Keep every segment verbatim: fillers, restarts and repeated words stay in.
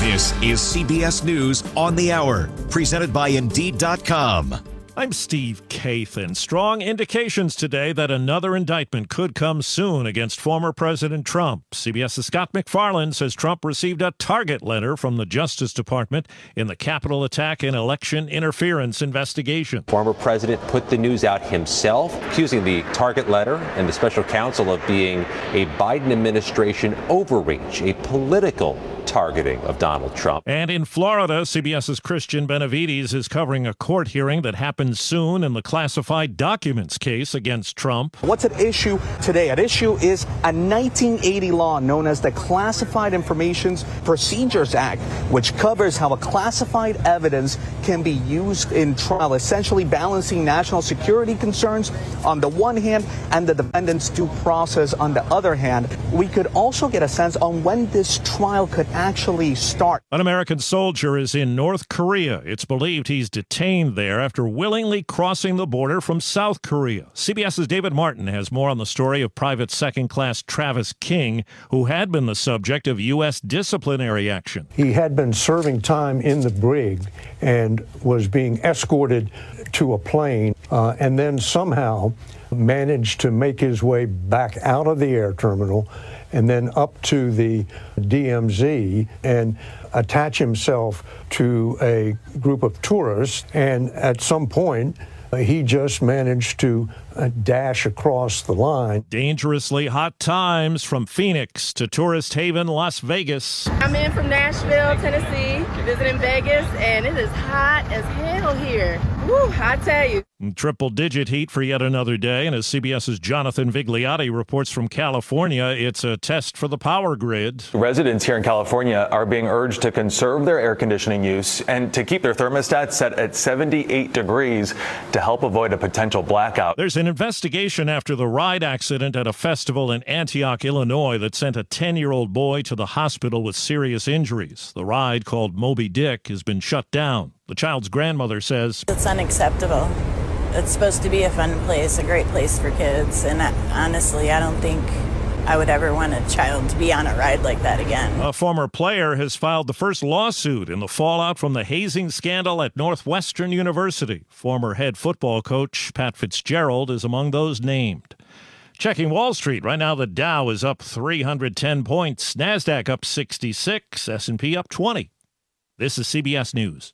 This is C B S News on the Hour, presented by Indeed dot com. I'm Steve Kathan. Strong indications today that another indictment could come soon against former President Trump. CBS's Scott MacFarlane says Trump received a target letter from the Justice Department in the Capitol attack and election interference investigation. Former president put the news out himself, accusing the target letter and the special counsel of being a Biden administration overreach, a political targeting of Donald Trump. And in Florida, CBS's Christian Benavides is covering a court hearing that happens soon in the classified documents case against Trump. What's at issue today? At issue is a nineteen eighty law known as the Classified Information Procedures Act, which covers how a classified evidence can be used in trial, essentially balancing national security concerns on the one hand and the defendant's due process on the other hand. We could also get a sense on when this trial could actually start. An American soldier is in North Korea. It's believed he's detained there after willingly crossing the border from South Korea. CBS's David Martin has more on the story of Private Second Class Travis King, who had been the subject of U S disciplinary action. He had been serving time in the brig and was being escorted to a plane uh, and then somehow managed to make his way back out of the air terminal and then up to the D M Z and attach himself to a group of tourists. And at some point, uh, he just managed to uh, dash across the line. Dangerously hot times from Phoenix to tourist haven Las Vegas. I'm in from Nashville, Tennessee, visiting Vegas, and it is hot as hell here. Woo, I tell you. Triple-digit heat for yet another day, and as CBS's Jonathan Vigliotti reports from California, it's a test for the power grid. Residents here in California are being urged to conserve their air conditioning use and to keep their thermostats set at seventy-eight degrees to help avoid a potential blackout. There's an investigation after the ride accident at a festival in Antioch, Illinois, that sent a ten-year-old boy to the hospital with serious injuries. The ride, called Moby Dick, has been shut down. The child's grandmother says it's unacceptable. It's supposed to be a fun place, a great place for kids, and I, honestly, I don't think I would ever want a child to be on a ride like that again. A former player has filed the first lawsuit in the fallout from the hazing scandal at Northwestern University. Former head football coach Pat Fitzgerald is among those named. Checking Wall Street, right now the Dow is up three hundred ten points, NASDAQ up sixty-six, S and P up twenty. This is C B S News.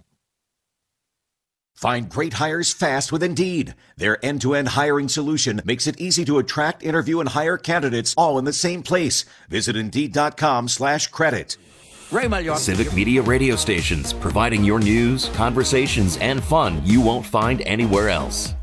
Find great hires fast with Indeed. Their end-to-end hiring solution makes it easy to attract, interview, and hire candidates all in the same place. Visit Indeed.com slash credit. Civic Media radio stations, providing your news, conversations, and fun you won't find anywhere else.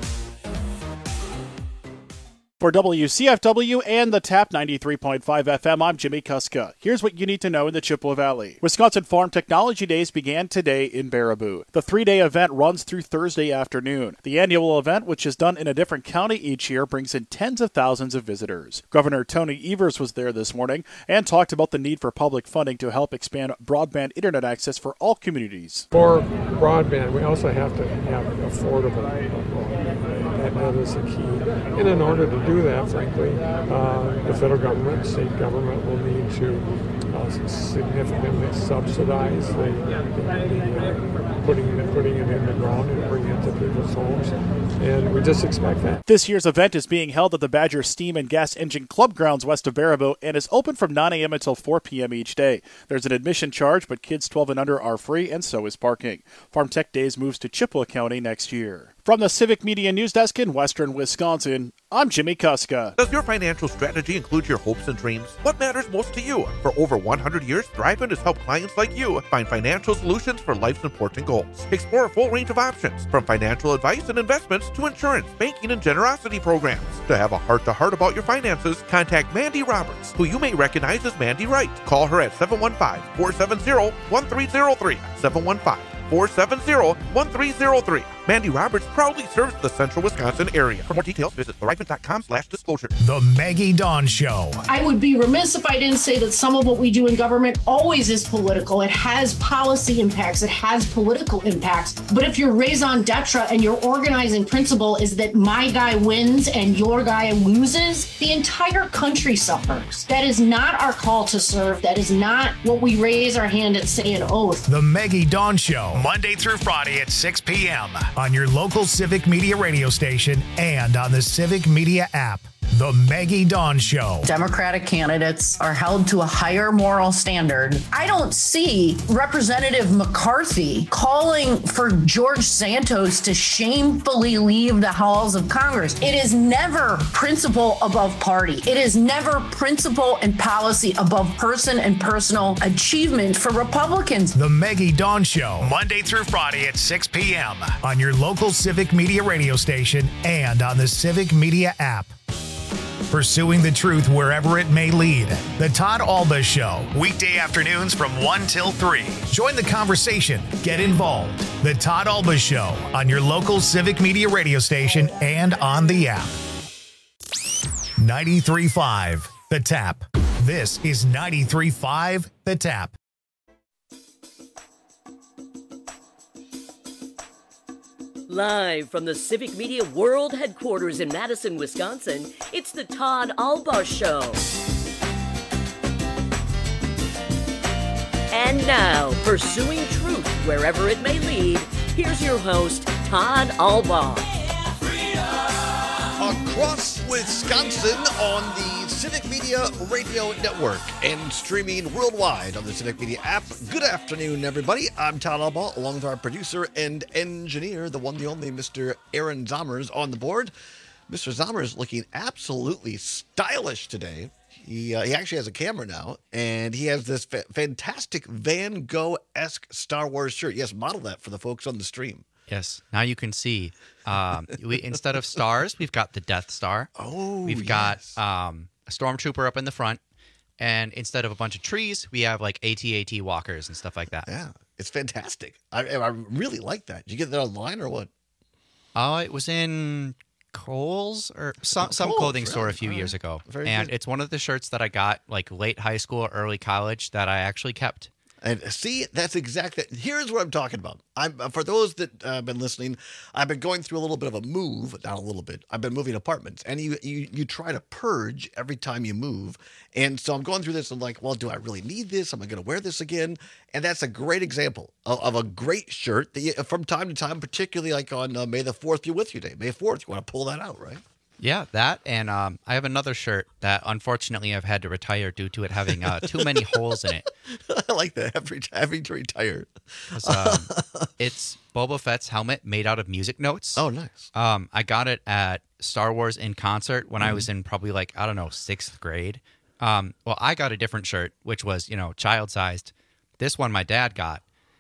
For W C F W and the Tap ninety-three point five F M, I'm Jimmy Kuska. Here's what you need to know in the Chippewa Valley. Wisconsin Farm Technology Days began today in Baraboo. The three-day event runs through Thursday afternoon. The annual event, which is done in a different county each year, brings in tens of thousands of visitors. Governor Tony Evers was there this morning and talked about the need for public funding to help expand broadband internet access for all communities. For broadband, we also have to have affordable broadband. That is a key. And in order to do that, frankly, uh, the federal government, state government will need to uh, significantly subsidize the, the, the uh, putting, putting it in the ground and bringing it to people's homes. And we just expect that. This year's event is being held at the Badger Steam and Gas Engine Club grounds west of Baraboo and is open from nine a.m. until four p.m. each day. There's an admission charge, but kids twelve and under are free, and so is parking. Farm Tech Days moves to Chippewa County next year. From the Civic Media News Desk in Western Wisconsin, I'm Jimmy Kuska. Does your financial strategy include your hopes and dreams? What matters most to you? For over one hundred years, Thrivent has helped clients like you find financial solutions for life's important goals. Explore a full range of options, from financial advice and investments to insurance, banking, and generosity programs. To have a heart-to-heart about your finances, contact Mandy Roberts, who you may recognize as Mandy Wright. Call her at seven one five, four seven zero, one three zero three, seven one five, four seven zero, one three zero three. Mandy Roberts proudly serves the central Wisconsin area. For more details, visit thrivent.com slash disclosure. The Maggie Dawn Show. I would be remiss if I didn't say that some of what we do in government always is political. It has policy impacts. It has political impacts. But if your raison d'etre and your organizing principle is that my guy wins and your guy loses, the entire country suffers. That is not our call to serve. That is not what we raise our hand and say an oath. The Maggie Dawn Show, Monday through Friday at six p.m. on your local Civic Media radio station and on the Civic Media app. The Maggie Dawn Show. Democratic candidates are held to a higher moral standard. I don't see Representative McCarthy calling for George Santos to shamefully leave the halls of Congress. It is never principle above party. It is never principle and policy above person and personal achievement for Republicans. The Maggie Dawn Show, Monday through Friday at six p.m. on your local Civic Media radio station and on the Civic Media app. Pursuing the truth wherever it may lead. The Todd Alba Show, weekday afternoons from one till three. Join the conversation. Get involved. The Todd Alba Show on your local Civic Media radio station and on the app. ninety-three point five, The Tap. This is ninety-three point five, The Tap. Live from the Civic Media World Headquarters in Madison, Wisconsin, it's the Todd Alba Show. And now, pursuing truth wherever it may lead, here's your host, Todd Alba. Across Wisconsin on the Civic Media Radio Network and streaming worldwide on the Civic Media app. Good afternoon, everybody. I'm Todd Alba, along with our producer and engineer, the one, the only, Mister Aaron Zommers on the board. Mister Zommers looking absolutely stylish today. He uh, he actually has a camera now, and he has this fa- fantastic Van Gogh-esque Star Wars shirt. Yes, model that for the folks on the stream. Yes, now you can see. Um, we instead of stars, we've got the Death Star. Oh, We've yes. got um, a stormtrooper up in the front, and instead of a bunch of trees, we have like A T A T walkers and stuff like that. Yeah, it's fantastic. I, I really like that. Did you get that online or what? Oh, uh, it was in Kohl's or some, some Kohl's, clothing really? store a few All years right. ago. Very and good. It's one of the shirts that I got like late high school, early college that I actually kept. And see, that's exactly, here's what I'm talking about. I'm For those that uh, have been listening, I've been going through a little bit of a move, not a little bit, I've been moving apartments. And you, you, you try to purge every time you move. And so I'm going through this and like, well, do I really need this? Am I going to wear this again? And that's a great example of, of a great shirt that you, from time to time, particularly like on uh, May the fourth be with you day. May fourth, you want to pull that out, right? Yeah, that, and um, I have another shirt that unfortunately I've had to retire due to it having uh, too many holes in it. I like that, every having to retire. It's, um, it's Boba Fett's helmet made out of music notes. Oh, nice. Um, I got it at Star Wars in Concert when Mm-hmm. I was in probably like, I don't know, sixth grade. Um, well, I got a different shirt, which was, you know, child-sized. This one my dad got,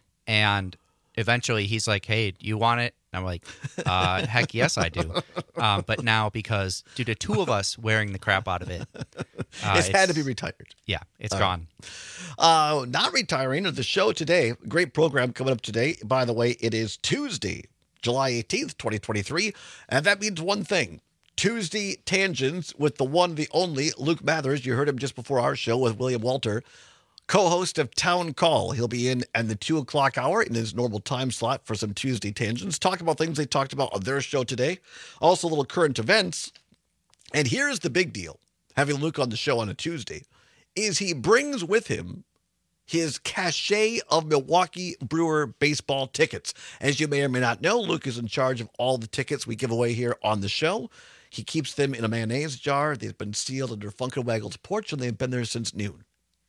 and eventually he's like, hey, do you want it? I'm like, uh, heck yes, I do. Um, but now, because due to two of us wearing the crap out of it, uh, it's, it's had to be retired. Yeah, it's All gone. Right. Uh, not retiring of the show today. Great program coming up today. By the way, it is Tuesday, July eighteenth, twenty twenty-three. And that means one thing. Tuesday Tangents with the one, the only, Luke Mathers. You heard him just before our show with William Walter. Co-host of Town Call. He'll be in at the two o'clock hour in his normal time slot for some Tuesday Tangents. Talk about things they talked about on their show today. Also, a little current events. And here's the big deal. Having Luke on the show on a Tuesday is he brings with him his cachet of Milwaukee Brewer baseball tickets. As you may or may not know, Luke is in charge of all the tickets we give away here on the show. He keeps them in a mayonnaise jar. They've been sealed under Funkenwaggle's porch, and they've been there since noon.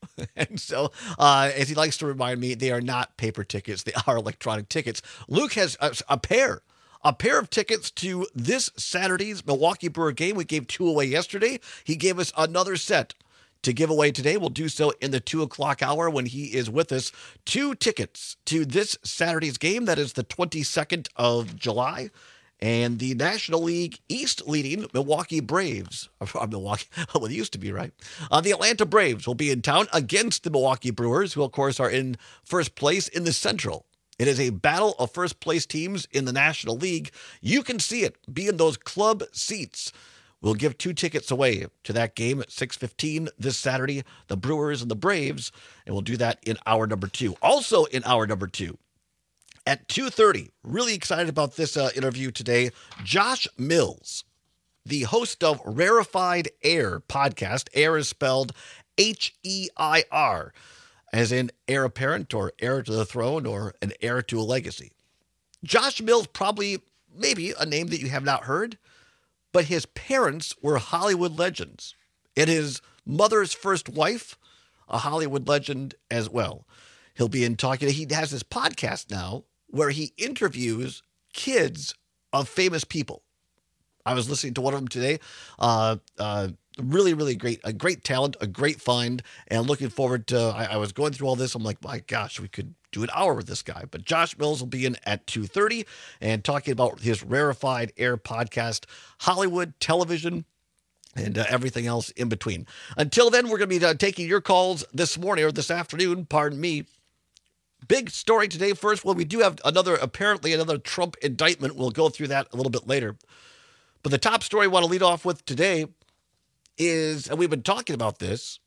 And so, uh, as he likes to remind me, they are not paper tickets. They are electronic tickets. Luke has a, a pair, a pair of tickets to this Saturday's Milwaukee Brewer game. We gave two away yesterday. He gave us another set to give away today. We'll do so in the two o'clock hour when he is with us. Two tickets to this Saturday's game. That is the twenty-second of July. And the National League East leading Milwaukee Braves, or Milwaukee, well, it used to be, right? Uh, the Atlanta Braves will be in town against the Milwaukee Brewers, who, of course, are in first place in the Central. It is a battle of first-place teams in the National League. You can see it. Be in those club seats. We'll give two tickets away to that game at six fifteen this Saturday, the Brewers and the Braves, and we'll do that in hour number two. Also in hour number two, at two thirty, really excited about this uh, interview today, Josh Mills, the host of Rarefied Air podcast. Air is spelled H E I R, as in heir apparent or heir to the throne or an heir to a legacy. Josh Mills, probably, maybe a name that you have not heard, but his parents were Hollywood legends. And his mother's first wife, a Hollywood legend as well. He'll be in talking. He has this podcast now where he interviews kids of famous people. I was listening to one of them today. Uh, uh, really, really great. A great talent, a great find, and looking forward to, I, I was going through all this. I'm like, my gosh, we could do an hour with this guy. But Josh Mills will be in at two thirty and talking about his Rarefied Air podcast, Hollywood, television, and uh, everything else in between. Until then, we're going to be uh, taking your calls this morning or this afternoon, pardon me. Big story today. First, well, we do have another, apparently another Trump indictment. We'll go through that a little bit later. But the top story I want to lead off with today is, and we've been talking about this,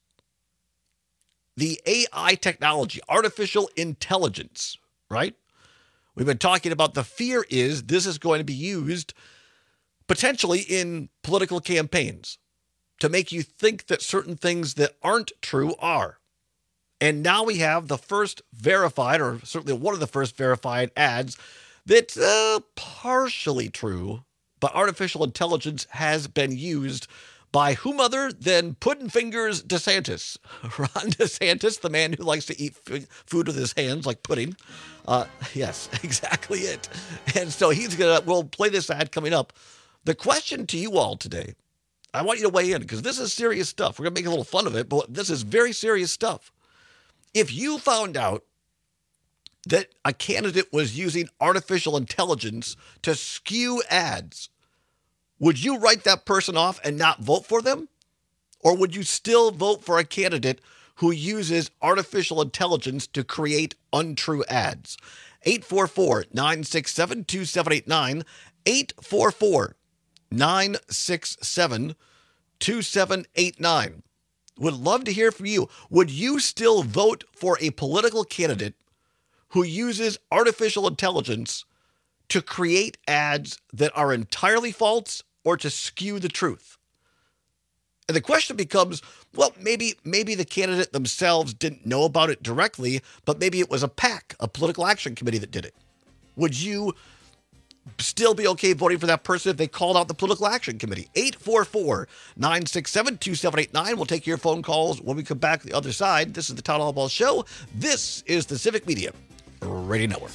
the A I technology, artificial intelligence, right? We've been talking about the fear is this is going to be used potentially in political campaigns to make you think that certain things that aren't true are. And now we have the first verified, or certainly one of the first verified ads that's uh, partially true, but artificial intelligence has been used by whom other than Puddin' Fingers DeSantis. Ron DeSantis, the man who likes to eat f- food with his hands like pudding. Uh, yes, exactly it. And so he's going to, we'll play this ad coming up. The question to you all today, I want you to weigh in because this is serious stuff. We're going to make a little fun of it, but this is very serious stuff. If you found out that a candidate was using artificial intelligence to skew ads, would you write that person off and not vote for them? Or would you still vote for a candidate who uses artificial intelligence to create untrue ads? eight four four, nine six seven, two seven eight nine, eight four four, nine six seven, two seven eight nine. Would love to hear from you. Would you still vote for a political candidate who uses artificial intelligence to create ads that are entirely false or to skew the truth? And the question becomes, well, maybe maybe the candidate themselves didn't know about it directly, but maybe it was a PAC, a political action committee that did it. Would you still be okay voting for that person if they called out the political action committee? eight four four, nine six seven, two seven eight nine. We'll take your phone calls when we come back to the other side. This is the Todd Albaugh Show. This is the Civic Media Radio Network.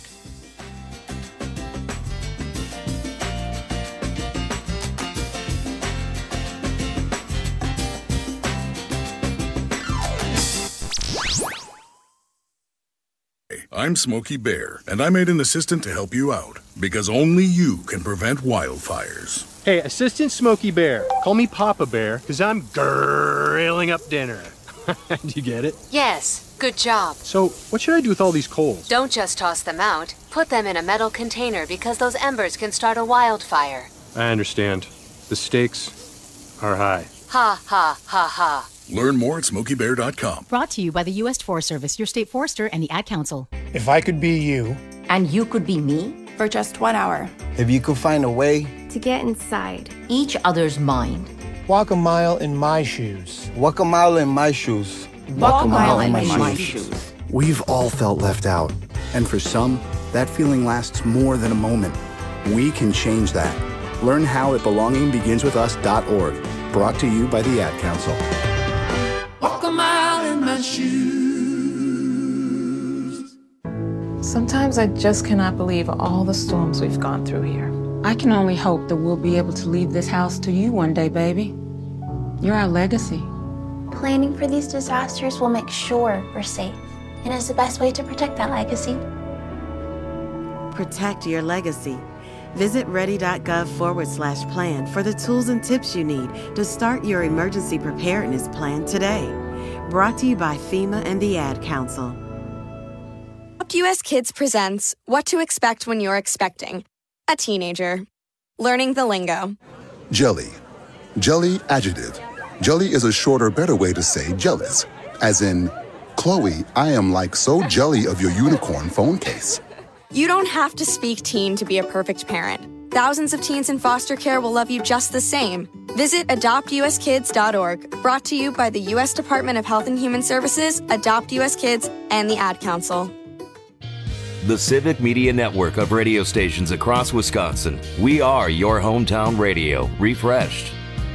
I'm Smokey Bear, and I made an assistant to help you out, because only you can prevent wildfires. Hey, Assistant Smokey Bear, call me Papa Bear, because I'm grilling up dinner. Do you get it? Yes, good job. So, what should I do with all these coals? Don't just toss them out. Put them in a metal container, because those embers can start a wildfire. I understand. The stakes are high. Ha, ha, ha, ha. Learn more at smokey bear dot com. Brought to you by the U S Forest Service, your state forester, and the Ad Council. If I could be you. And you could be me? For just one hour. If you could find a way. To get inside. Each other's mind. Walk a mile in my shoes. Walk a mile in my shoes. Walk, Walk a mile, mile in, in my, my shoes. shoes. We've all felt left out. And for some, that feeling lasts more than a moment. We can change that. Learn how at belonging begins with us dot org. Brought to you by the Ad Council. Walk a mile in my shoes. Sometimes I just cannot believe all the storms we've gone through here. I can only hope that we'll be able to leave this house to you one day, baby. You're our legacy. Planning for these disasters will make sure we're safe, and is the best way to protect that legacy. Protect your legacy. Visit ready.gov forward slash plan for the tools and tips you need to start your emergency preparedness plan today. Brought to you by FEMA and the Ad Council. Adopt U S Kids presents What to Expect When You're Expecting a Teenager. Learning the lingo. Jelly. Jelly adjective. Jelly is a shorter, better way to say jealous. As in, Chloe, I am like so jelly of your unicorn phone case. You don't have to speak teen to be a perfect parent. Thousands of teens in foster care will love you just the same. Visit adopt u s kids dot org. Brought to you by the U S Department of Health and Human Services, Adopt U S Kids, and the Ad Council. The Civic Media Network of radio stations across Wisconsin. We are your hometown radio, refreshed.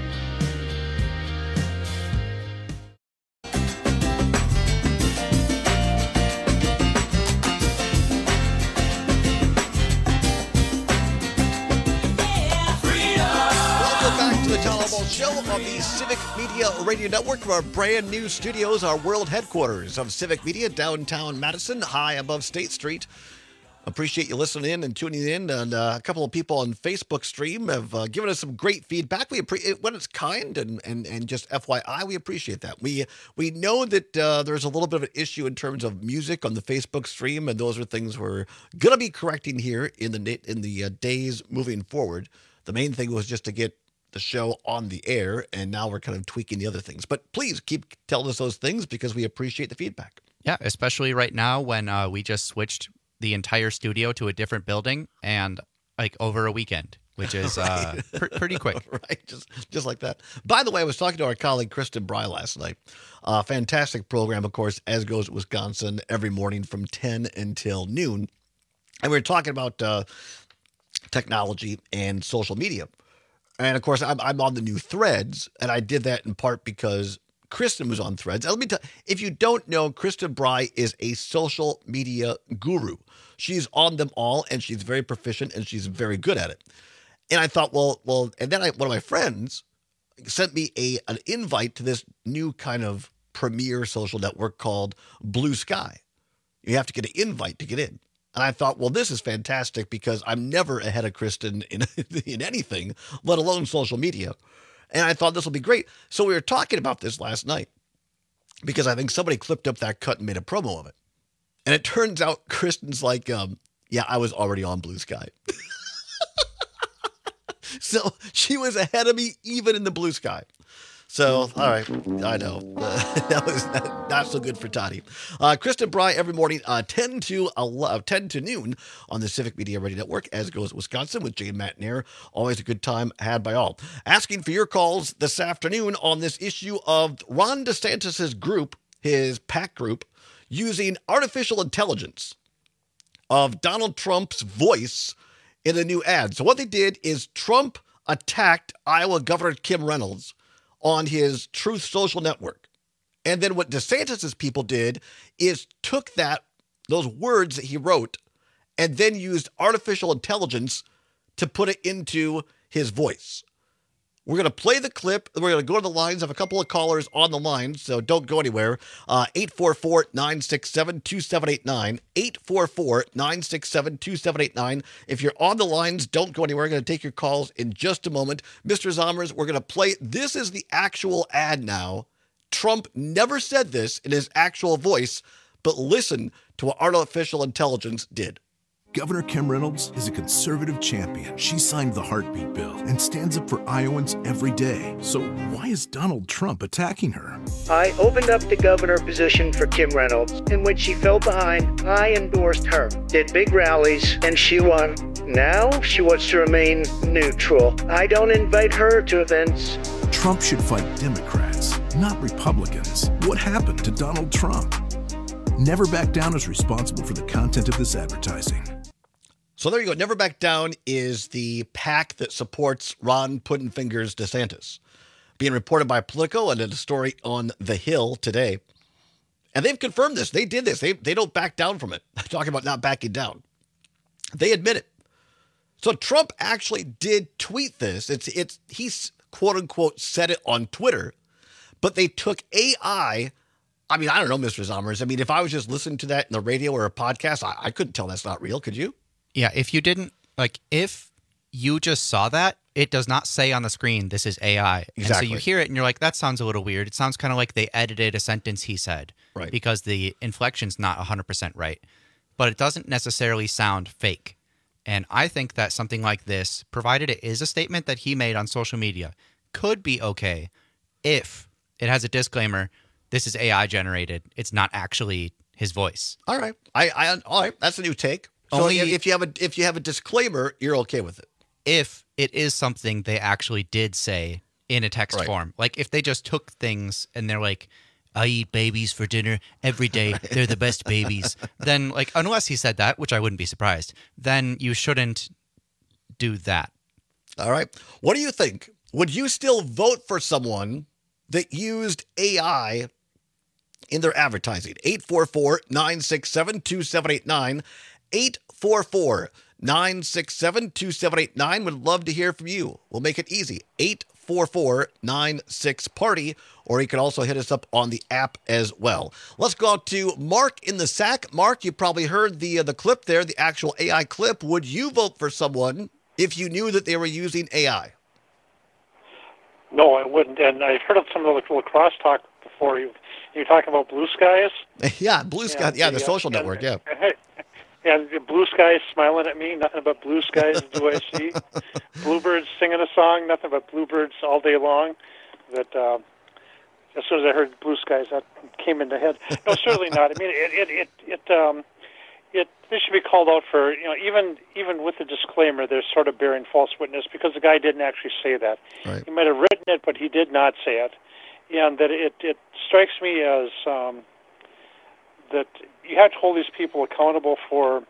Show on the Civic Media Radio Network from our brand new studios, our world headquarters of Civic Media, downtown Madison, high above State Street. Appreciate you listening in and tuning in. And uh, a couple of people on Facebook stream have uh, given us some great feedback. We appre- when it's kind and, and and just F Y I, we appreciate that. We we know that uh, there's a little bit of an issue in terms of music on the Facebook stream, and those are things we're gonna be correcting here in the in the uh, days moving forward. The main thing was just to get the show on the air, and now we're kind of tweaking the other things. But please keep telling us those things because we appreciate the feedback. Yeah, especially right now when uh, we just switched the entire studio to a different building and like over a weekend, which is right. uh, pr- pretty quick. Right, just just like that. By the way, I was talking to our colleague Kristen Bry last night. Uh, fantastic program, of course, as goes Wisconsin, every morning from ten until noon. And we were talking about uh, technology and social media. And, of course, I'm, I'm on the new Threads, and I did that in part because Kristen was on Threads. And let me tell you, if you don't know, Kristen Bry is a social media guru. She's on them all, and she's very proficient, and she's very good at it. And I thought, well, well, and then I, one of my friends sent me a an invite to this new kind of premier social network called Blue Sky. You have to get an invite to get in. And I thought, well, this is fantastic because I'm never ahead of Kristen in, in anything, let alone social media. And I thought this will be great. So we were talking about this last night because I think somebody clipped up that cut and made a promo of it. And it turns out Kristen's like, um, yeah, I was already on Blue Sky. So she was ahead of me even in the Blue Sky. So, all right, I know. Uh, that was not, not so good for Toddy. Uh, Kristen Bry every morning, uh, ten to eleven, ten to noon on the Civic Media Radio Network, as goes Wisconsin with Jane Matt Nair. Always a good time had by all. Asking for your calls this afternoon on this issue of Ron DeSantis' group, his PAC group, using artificial intelligence of Donald Trump's voice in a new ad. So what they did is Trump attacked Iowa Governor Kim Reynolds on his Truth Social network. And then what DeSantis' people did is took that, those words that he wrote, and then used artificial intelligence to put it into his voice. We're going to play the clip. We're going to go to the lines. I have a couple of callers on the line, so don't go anywhere. Uh, eight four four, nine six seven, two seven eight nine. eight four four, nine six seven, two seven eight nine. If you're on the lines, don't go anywhere. We're going to take your calls in just a moment. Mister Zommers, we're going to play. This is the actual ad now. Trump never said this in his actual voice, but listen to what artificial intelligence did. Governor Kim Reynolds is a conservative champion. She signed the heartbeat bill and stands up for Iowans every day. So why is Donald Trump attacking her? I opened up the governor position for Kim Reynolds, and when she fell behind, I endorsed her, did big rallies, and she won. Now she wants to remain neutral. I don't invite her to events. Trump should fight Democrats, not Republicans. What happened to Donald Trump? Never Back Down is responsible for the content of this advertising. So there you go. Never Back Down is the PAC that supports Ron Puddinfingers DeSantis. Being reported by Politico and in a story on The Hill today. And they've confirmed this. They did this. They they don't back down from it. I'm talking about not backing down. They admit it. So Trump actually did tweet this. It's it's he's quote unquote said it on Twitter, but they took A I. I mean, I don't know, Mister Zommers. I mean, if I was just listening to that in the radio or a podcast, I, I couldn't tell that's not real. Could you? Yeah, if you didn't, like, if you just saw that, it does not say on the screen, this is A I. Exactly. And so you hear it and you're like, that sounds a little weird. It sounds kind of like they edited a sentence he said. Right. Because the inflection's not one hundred percent right. but it doesn't necessarily sound fake. And I think that something like this, provided it is a statement that he made on social media, could be okay if it has a disclaimer, this is A I generated. It's not actually his voice. All right. I, I all right. That's a new take. So Only- if you have a if you have a disclaimer, you're okay with it. If it is something they actually did say in a text Right. form. Like if they just took things and they're like, I eat babies for dinner every day. They're the best babies. Then, like, unless he said that, which I wouldn't be surprised, then you shouldn't do that. All right. What do you think? Would you still vote for someone that used A I in their advertising? eight four four, nine six seven, two seven eight nine. eight four four, nine six seven, two seven eight nine. Would love to hear from you. We'll make it easy. eight four four, nine six, party. Or you can also hit us up on the app as well. Let's go out to Mark in the Sack. Mark, you probably heard the uh, the clip there, the actual A I clip. Would you vote for someone if you knew that they were using A I? No, I wouldn't. And I've heard of some of the lacrosse talk before. You you're talking about Blue Skies. yeah, Blue Sky. Yeah, the social and, network. Yeah. And, and the Blue Skies smiling at me. Nothing but blue skies do I see. Bluebirds singing a song. Nothing but bluebirds all day long. That. Uh, As soon as I heard Blue Skies, that came into head. No, certainly not. I mean, it it it it um, it this should be called out for, you know, even even with the disclaimer, they're sort of bearing false witness because the guy didn't actually say that. Right. He might have written it, but he did not say it, and that it it strikes me as um, that you have to hold these people accountable for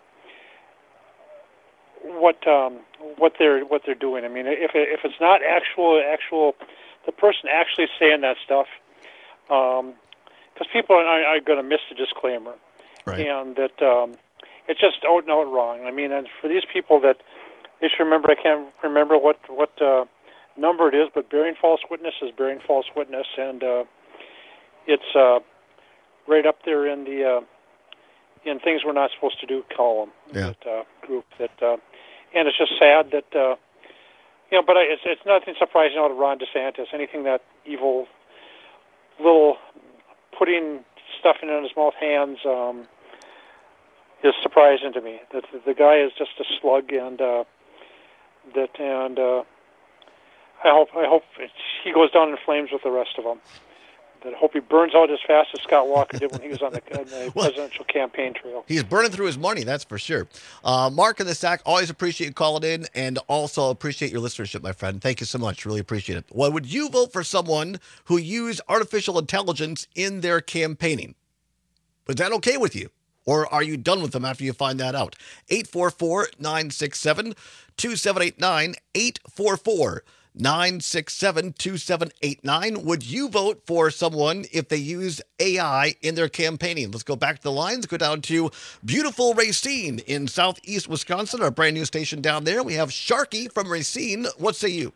what um, what they're what they're doing. I mean, if it, if it's not actual actual the person actually saying that stuff. Because um, people are, are going to miss the disclaimer, right. and that um, it's just out and out wrong. I mean, and for these people that they should remember, I can't remember what what uh, number it is, but bearing false witness is bearing false witness, and uh, it's uh, right up there in the uh, in things we're not supposed to do column. Yeah. That uh, group that, uh, and it's just sad that uh, you know. But I, it's it's nothing surprising out of Ron DeSantis. Anything that evil. Little putting stuff in his mouth hands um, is surprising to me. That the guy is just a slug, and uh, that and uh, I hope I hope it, he goes down in flames with the rest of them. That I hope he burns out as fast as Scott Walker did when he was on the, on the well, presidential campaign trail. He's burning through his money, that's for sure. Uh, Mark in the Sack, always appreciate you calling in, and also appreciate your listenership, my friend. Thank you so much. Really appreciate it. Well, would you vote for someone who used artificial intelligence in their campaigning? Was that okay with you? Or are you done with them after you find that out? eight four four, nine six seven, two seven eight nine, eight four four, nine six seven, two seven eight nine. Would you vote for someone if they use A I in their campaigning? Let's go back to the lines, go down to beautiful Racine in southeast Wisconsin, our brand new station down there. We have Sharky from Racine. What say you?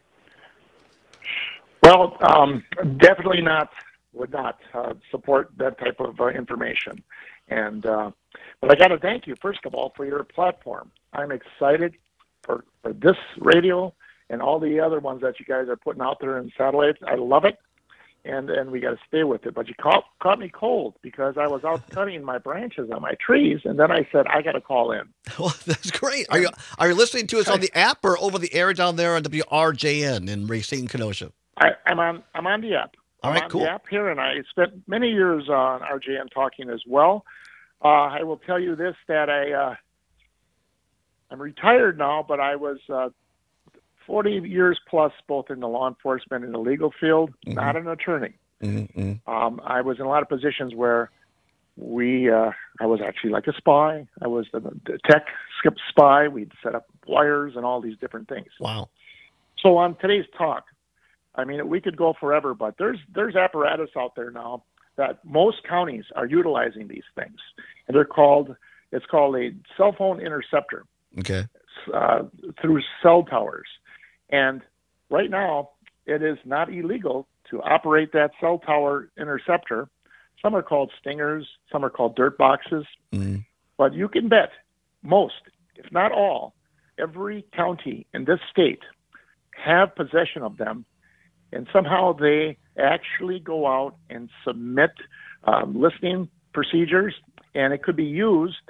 Well, um, definitely not, would not uh, support that type of uh, information. And uh, but I got to thank you, first of all, for your platform. I'm excited for, for this radio and all the other ones that you guys are putting out there in satellites. I love it, and and we got to stay with it. But you caught, caught me cold because I was out cutting my branches on my trees, and then I said, I got to call in. Well, that's great. Are you are you listening to us on the app or over the air down there on W R J N in Racine, Kenosha? I, I'm on I'm on the app. All I'm right, on cool. the app here, and I spent many years on R J N talking as well. Uh, I will tell you this, that I, uh, I'm retired now, but I was uh, forty years plus both in the law enforcement and the legal field, mm-hmm. not an attorney. Mm-hmm. Um, I was in a lot of positions where we, uh, I was actually like a spy. I was the, the tech skip spy. We'd set up wires and all these different things. Wow. So on today's talk, I mean, we could go forever, but there's there's apparatus out there now that most counties are utilizing these things, and they're called. It's called a cell phone interceptor. Okay. Uh, through cell towers, and right now it is not illegal to operate that cell tower interceptor. Some are called stingers, some are called dirt boxes, mm. but you can bet most, if not all, every county in this state have possession of them. And somehow they actually go out and submit um, listening procedures, and it could be used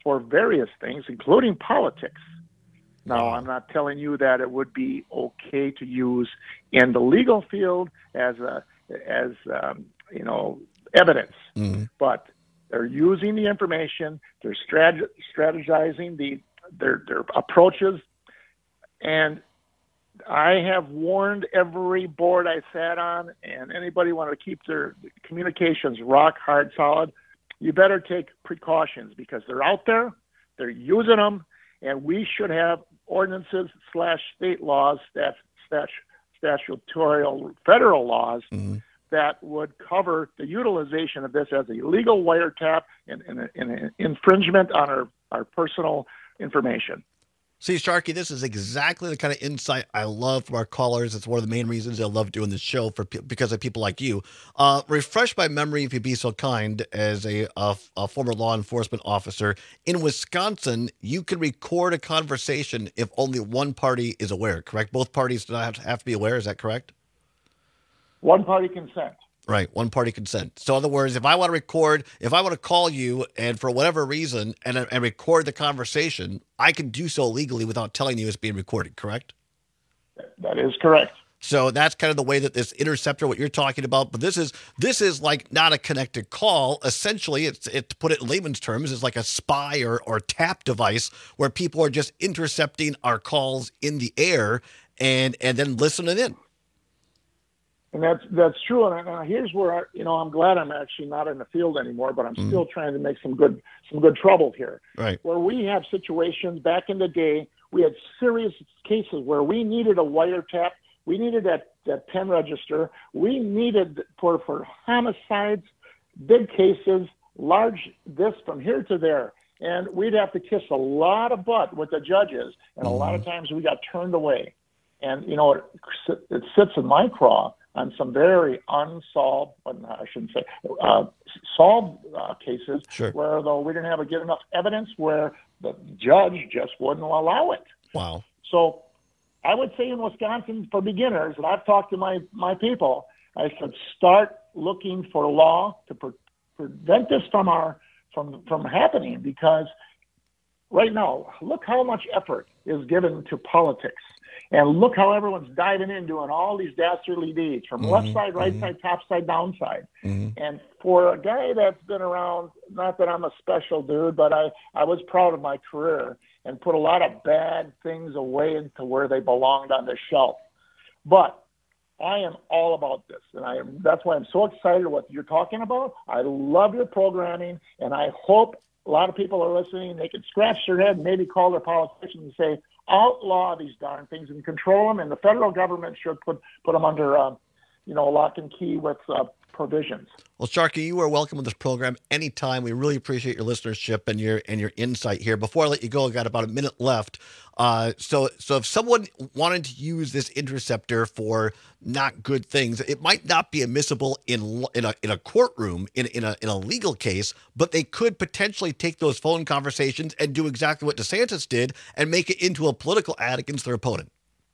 for various things, including politics. Now, I'm not telling you that it would be okay to use in the legal field as a, as um, you know, evidence, mm-hmm. but they're using the information, they're strat- strategizing the their their approaches, and I have warned every board I sat on, and anybody want to keep their communications rock hard solid, you better take precautions because they're out there, they're using them, and we should have ordinances slash state laws, stat, stat, statutorial federal laws mm-hmm. that would cover the utilization of this as a legal wiretap and, and, and an infringement on our, our personal information. See, Sharky, this is exactly the kind of insight I love from our callers. It's one of the main reasons I love doing this show for because of people like you. Uh, refresh my memory, if you'd be so kind, as a, a, a former law enforcement officer. In Wisconsin, you can record a conversation if only one party is aware, correct? Both parties do not have to, have to be aware. Is that correct? One party consent. Right, one party consent. So in other words, if I want to record, if I want to call you and for whatever reason and, and record the conversation, I can do so legally without telling you it's being recorded, correct? That is correct. So that's kind of the way that this interceptor, what you're talking about, but this is this is like not a connected call. Essentially, it's it, to put it in layman's terms, it's like a spy or, or tap device where people are just intercepting our calls in the air and and then listening in. And that's that's true. And uh, here's where I, you know I'm glad I'm actually not in the field anymore, but I'm mm. still trying to make some good some good trouble here. Right. Where we have situations back in the day, we had serious cases where we needed a wiretap, we needed that, that pen register, we needed for for homicides, big cases, large this from here to there, and we'd have to kiss a lot of butt with the judges, and mm. a lot of times we got turned away. And you know it, it sits in my craw on some very unsolved, well, I shouldn't say, uh, solved uh, cases sure. where, though, we didn't have a, get enough evidence where the judge just wouldn't allow it. Wow. So I would say in Wisconsin, for beginners, and I've talked to my, my people, I said start looking for law to pre- prevent this from, our, from, from happening, because right now, look how much effort is given to politics. And look how everyone's diving in, doing all these dastardly deeds from mm-hmm, left side, right mm-hmm. side, top side, down side. Mm-hmm. And for a guy that's been around, not that I'm a special dude, but I, I was proud of my career and put a lot of bad things away into where they belonged on the shelf. But I am all about this, and I am, that's why I'm so excited what you're talking about. I love your programming, and I hope a lot of people are listening. They can scratch their head and maybe call their politicians and say, outlaw these darn things and control them, and the federal government should put put them under, uh, you know, lock and key with uh, provisions. Well, Sharky, you are welcome on this program anytime. We really appreciate your listenership and your and your insight here. Before I let you go, I've got about a minute left. Uh, so, so if someone wanted to use this interceptor for not good things, it might not be admissible in in a in a courtroom in in a in a legal case, but they could potentially take those phone conversations and do exactly what DeSantis did and make it into a political ad against their opponent.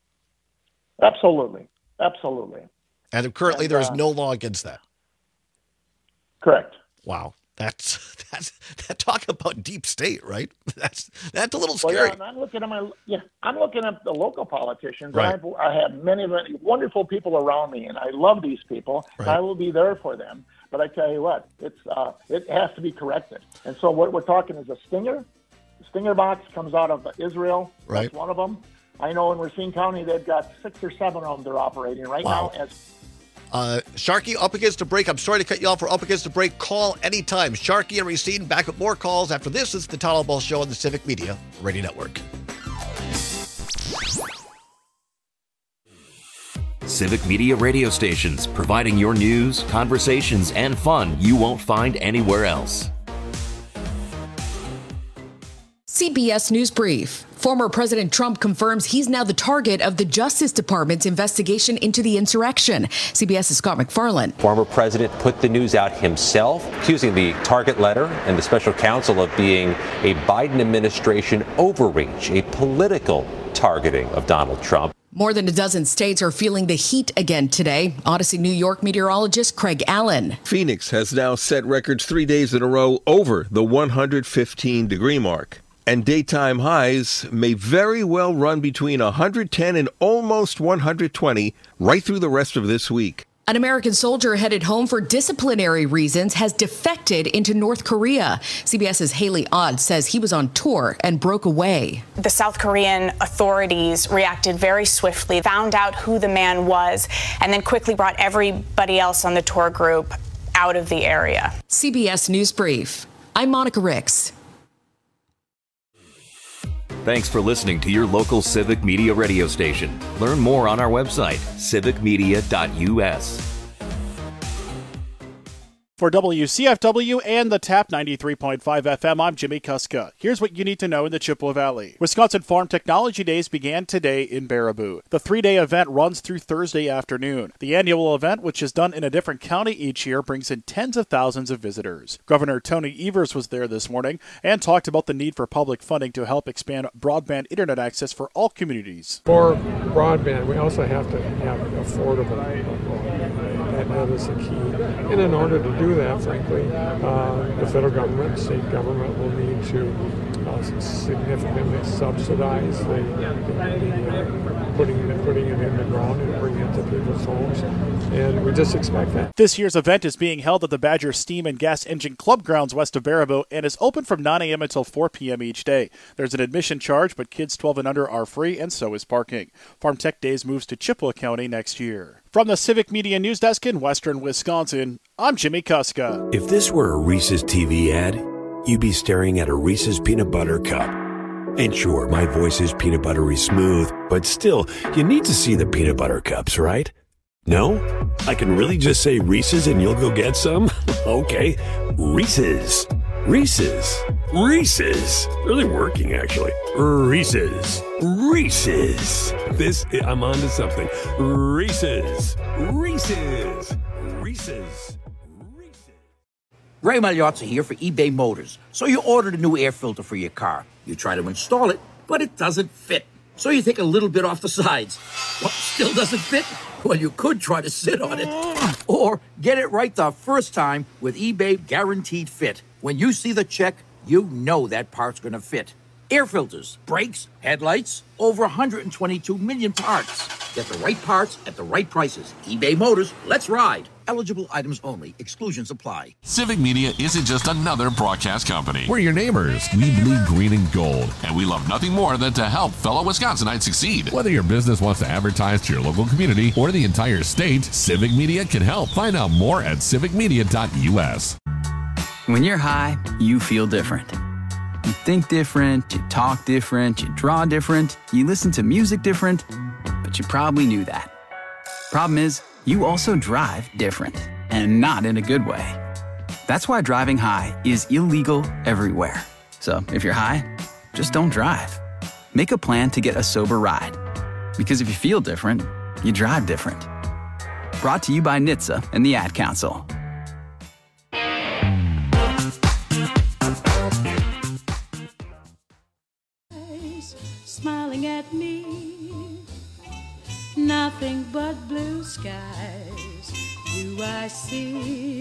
Absolutely, absolutely. And currently, and, there is uh, no law against that. Correct. Wow. That's that's that talk about deep state, right? That's that's a little well, scary. Yeah, and I'm looking at my yeah, I'm looking at the local politicians. Right. I've, I have many, many wonderful people around me, and I love these people. Right. I will be there for them. But I tell you what, it's uh, it has to be corrected. And so what we're talking is a stinger. The stinger box comes out of Israel. Right. That's one of them. I know in Racine County they've got six or seven of them they're operating right wow. now as. Uh, Sharky, up against a break. I'm sorry to cut you off. We're up against a break. Call anytime. Sharky and Racine back with more calls after this. It's the Tyler Ball Show on the Civic Media Radio Network. Civic Media radio stations, providing your news, conversations, and fun you won't find anywhere else. C B S News Brief. Former President Trump confirms he's now the target of the Justice Department's investigation into the insurrection. CBS's Scott McFarland. Former president put the news out himself, accusing the target letter and the special counsel of being a Biden administration overreach, a political targeting of Donald Trump. More than a dozen states are feeling the heat again today. Odyssey, New York meteorologist Craig Allen. Phoenix has now set records three days in a row over the one hundred fifteen degree mark. And daytime highs may very well run between one hundred ten and almost one hundred twenty right through the rest of this week. An American soldier headed home for disciplinary reasons has defected into North Korea. CBS's Haley Odd says he was on tour and broke away. The South Korean authorities reacted very swiftly, found out who the man was, and then quickly brought everybody else on the tour group out of the area. C B S News Brief. I'm Monica Ricks. Thanks for listening to your local Civic Media radio station. Learn more on our website, civic media dot u s. For W C F W and the Tap ninety-three point five F M, I'm Jimmy Kuska. Here's what you need to know in the Chippewa Valley. Wisconsin Farm Technology Days began today in Baraboo. The three-day event runs through Thursday afternoon. The annual event, which is done in a different county each year, brings in tens of thousands of visitors. Governor Tony Evers was there this morning and talked about the need for public funding to help expand broadband internet access for all communities. For broadband, we also have to have affordable broadband. That is the key. And in order to do that, frankly, uh, the federal government, state government will need to uh, significantly subsidize the, the, the uh, putting, putting it in the ground and bringing it to people's homes. And we just expect that. This year's event is being held at the Badger Steam and Gas Engine Club grounds west of Baraboo and is open from nine a.m. until four p.m. each day. There's an admission charge, but kids twelve and under are free, and so is parking. Farm Tech Days moves to Chippewa County next year. From the Civic Media News Desk in Western Wisconsin, I'm Jimmy Kuska. If this were a Reese's T V ad, you'd be staring at a Reese's Peanut Butter Cup. And sure, my voice is peanut buttery smooth, but still, you need to see the peanut butter cups, right? No? I can really just say Reese's and you'll go get some? Okay, Reese's. Reese's. Reese's. Really working, actually. Reese's. Reese's. This, I'm on to something. Reese's. Reese's. Reese's. Ray Magliozzi here for eBay Motors. So you ordered a new air filter for your car. You try to install it, but it doesn't fit. So you take a little bit off the sides. What, still doesn't fit? Well, you could try to sit on it. Or get it right the first time with eBay Guaranteed Fit. When you see the check, you know that part's going to fit. Air filters, brakes, headlights, over one hundred twenty-two million parts. Get the right parts at the right prices. eBay Motors, let's ride. Eligible items only. Exclusions apply. Civic Media isn't just another broadcast company. We're your neighbors. We bleed green and gold. And we love nothing more than to help fellow Wisconsinites succeed. Whether your business wants to advertise to your local community or the entire state, Civic Media can help. Find out more at civic media dot u s. When you're high, you feel different. You think different, you talk different, you draw different, you listen to music different, but you probably knew that. Problem is, you also drive different, and not in a good way. That's why driving high is illegal everywhere. So if you're high, just don't drive. Make a plan to get a sober ride. Because if you feel different, you drive different. Brought to you by N H T S A and the Ad Council. Smiling at me, nothing but blue skies do I see.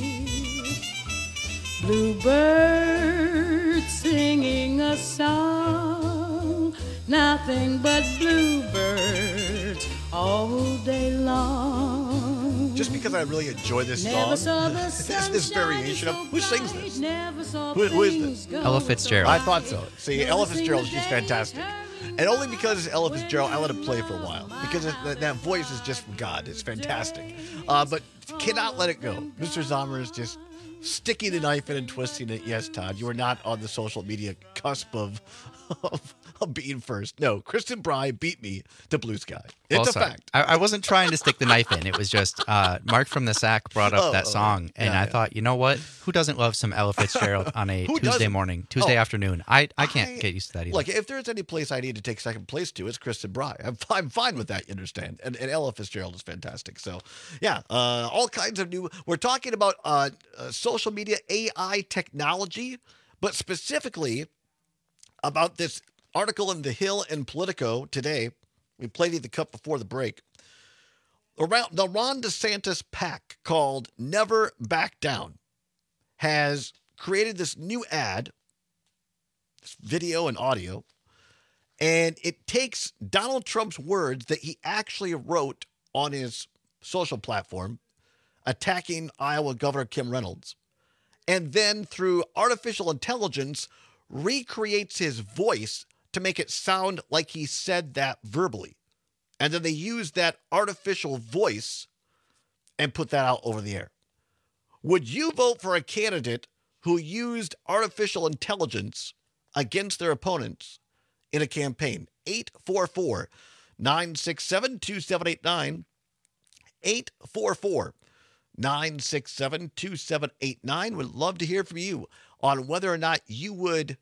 Bluebirds singing a song, nothing but bluebirds all day long. Just because I really enjoy this Never song, saw the this, this variation of who sings this? Never saw Who, who is this? Ella Fitzgerald. I thought so. See, Ella Fitzgerald, she's fantastic. And only because it's Ella Fitzgerald, I let it play for a while. Because it, that, that voice is just from God. It's fantastic. Uh, but cannot let it go. Mister Zomer is just sticking the knife in and twisting it. Yes, Todd, you are not on the social media cusp of, of, of being first. No, Kristen Bry beat me to Blue Sky. It's Well, a sorry. fact. I, I wasn't trying to stick the knife in. It was just uh, Mark from the S A C brought up Oh, that oh, song, and yeah, I yeah. thought, you know what? Who doesn't love some Ella Fitzgerald on a Who Tuesday doesn't? morning, Tuesday Oh. afternoon? I, I can't get used to that either. Look, if there's any place I need to take second place to, it's Kristen Bry. I'm, I'm fine with that, you understand. And, and Ella Fitzgerald is fantastic. So, yeah, uh, all kinds of new. We're talking about uh, uh, social media A I technology, but specifically about this article in The Hill and Politico today We played the cut before the break. Around the Ron DeSantis PAC called Never Back Down has created this new ad, this video and audio, and it takes Donald Trump's words that he actually wrote on his social platform attacking Iowa Governor Kim Reynolds, and then through artificial intelligence recreates his voice to make it sound like he said that verbally. And then they use that artificial voice and put that out over the air. Would you vote for a candidate who used artificial intelligence against their opponents in a campaign? eight four four, nine six seven, two seven eight nine. eight four four, nine six seven, two seven eight nine. Would love to hear from you on whether or not you would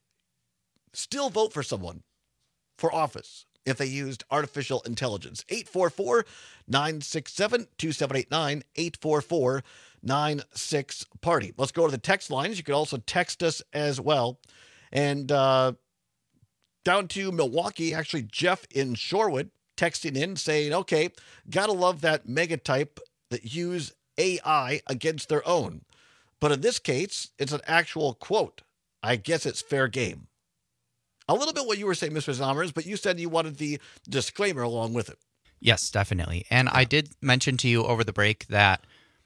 still vote for someone for office if they used artificial intelligence. eight four four, nine six seven, two seven eight nine, eight four four, nine six party. Let's go to the text lines. You can also text us as well. And uh, down to Milwaukee, actually Jeff in Shorewood texting in saying, okay, gotta love that mega type that use A I against their own. But in this case, it's an actual quote. I guess it's fair game. A little bit what you were saying, Mister Zommers, but you said you wanted the disclaimer along with it. Yes, definitely. And I did mention to you over the break that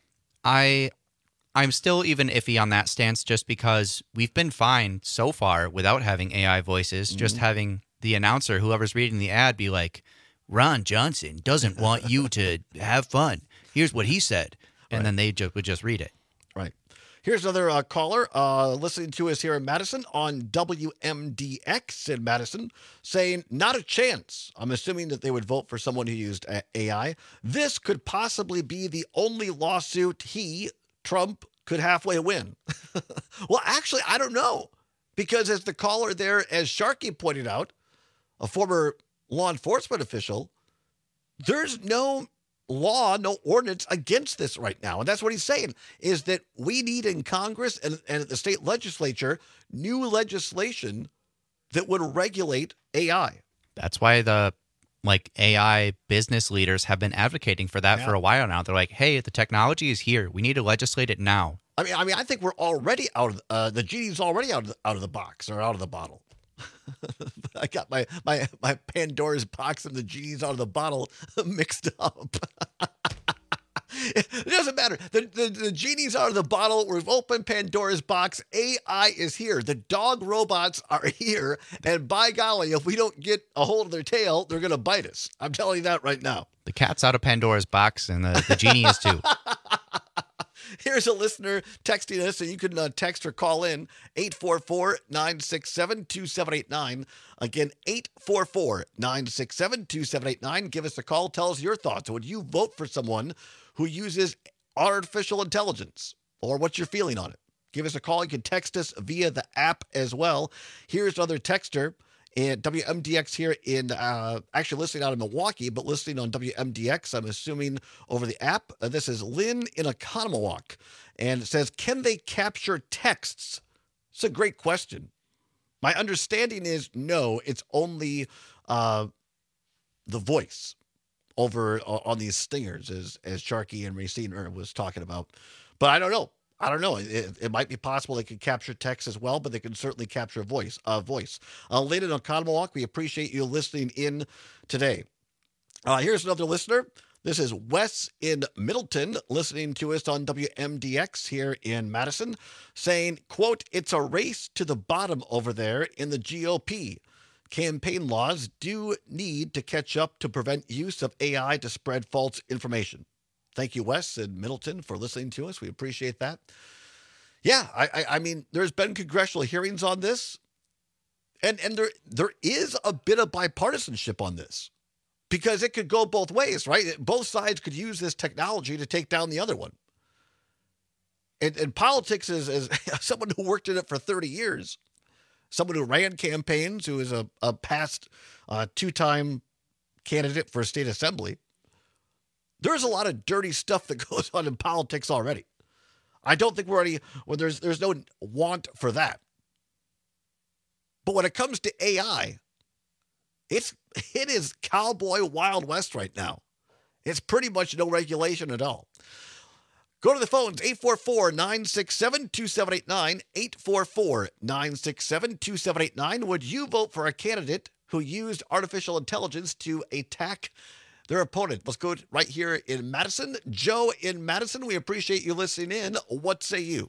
I, I'm still even iffy on that stance just because we've been fine so far without having A I voices, mm-hmm. just having the announcer, whoever's reading the ad, be like, Ron Johnson doesn't want you to have fun. Here's what he said. And right. then they just would just read it. Right. Here's another uh, caller uh, listening to us here in Madison on W M D X in Madison saying, not a chance. I'm assuming that they would vote for someone who used A I. This could possibly be the only lawsuit he, Trump, could halfway win. Well, actually, I don't know. Because as the caller there, as Sharkey pointed out, a former law enforcement official, there's no law, no ordinance against this right now. And that's what he's saying, is that we need in Congress and, and at the state legislature new legislation that would regulate A I. That's why the like A I business leaders have been advocating for that yeah. for a while now. They're like, hey, the technology is here. We need to legislate it now. I mean, I mean, I think we're already out of uh, the genie's already out of the, out of the box or out of the bottle. I got my, my, my Pandora's box and the genie's out of the bottle mixed up. It doesn't matter. The, the, the genie's out of the bottle. We've opened Pandora's box. A I is here. The dog robots are here. And by golly, if we don't get a hold of their tail, they're going to bite us. I'm telling you that right now. The cat's out of Pandora's box and the, the genie is too. Here's a listener texting us, and you can uh, text or call in eight four four, nine six seven, two seven eight nine. Again, eight four four, nine six seven, two seven eight nine. Give us a call. Tell us your thoughts. Would you vote for someone who uses artificial intelligence, or what's your feeling on it? Give us a call. You can text us via the app as well. Here's another texter. And W M D X here in, uh, actually listening out of Milwaukee, but listening on W M D X, I'm assuming over the app. Uh, this is Lynn in Oconomowoc, and it says, can they capture texts? It's a great question. My understanding is no, it's only uh, the voice over uh, on these stingers, as, as Sharkey and Racine was talking about. But I don't know. I don't know. It, it might be possible they could capture text as well, but they can certainly capture voice. Uh, voice. Uh, Lynn in Oconomowoc, we appreciate you listening in today. Uh, here's another listener. This is Wes in Middleton, listening to us on W M D X here in Madison, saying, quote, it's a race to the bottom over there in the G O P. Campaign laws do need to catch up to prevent use of A I to spread false information. Thank you, Wes in Middleton, for listening to us. We appreciate that. Yeah, I, I, I mean, there's been congressional hearings on this, and and there there is a bit of bipartisanship on this, because it could go both ways, right? Both sides could use this technology to take down the other one. And, and politics is, as someone who worked in it for thirty years, someone who ran campaigns, who is a, a past uh, two-time candidate for a state assembly, there's a lot of dirty stuff that goes on in politics already. I don't think we're already, well, there's, there's no want for that. But when it comes to A I, It's it is cowboy Wild West right now. It's pretty much no regulation at all. Go to the phones, eight four four, nine six seven, two seven eight nine, eight four four, nine six seven, two seven eight nine. Would you vote for a candidate who used artificial intelligence to attack their opponent? Let's go right here in Madison. Joe in Madison, we appreciate you listening in. What say you?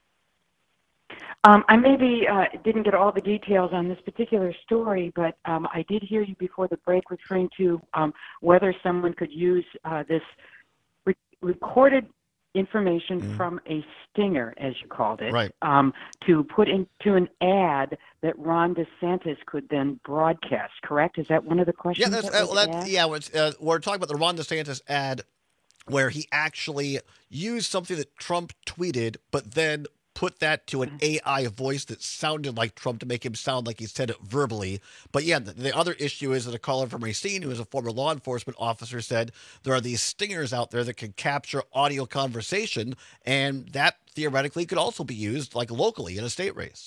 Um, I maybe uh, didn't get all the details on this particular story, but um, I did hear you before the break referring to um, whether someone could use uh, this re- recorded information mm. from a stinger, as you called it, right. um, to put into an ad that Ron DeSantis could then broadcast, correct? Is that one of the questions? Yeah, that's, that uh, that, yeah uh, we're talking about the Ron DeSantis ad where he actually used something that Trump tweeted, but then put that to an A I voice that sounded like Trump to make him sound like he said it verbally. But yeah, the, the other issue is that a caller from Racine, who is a former law enforcement officer, said there are these stingers out there that can capture audio conversation, and that theoretically could also be used like locally in a state race.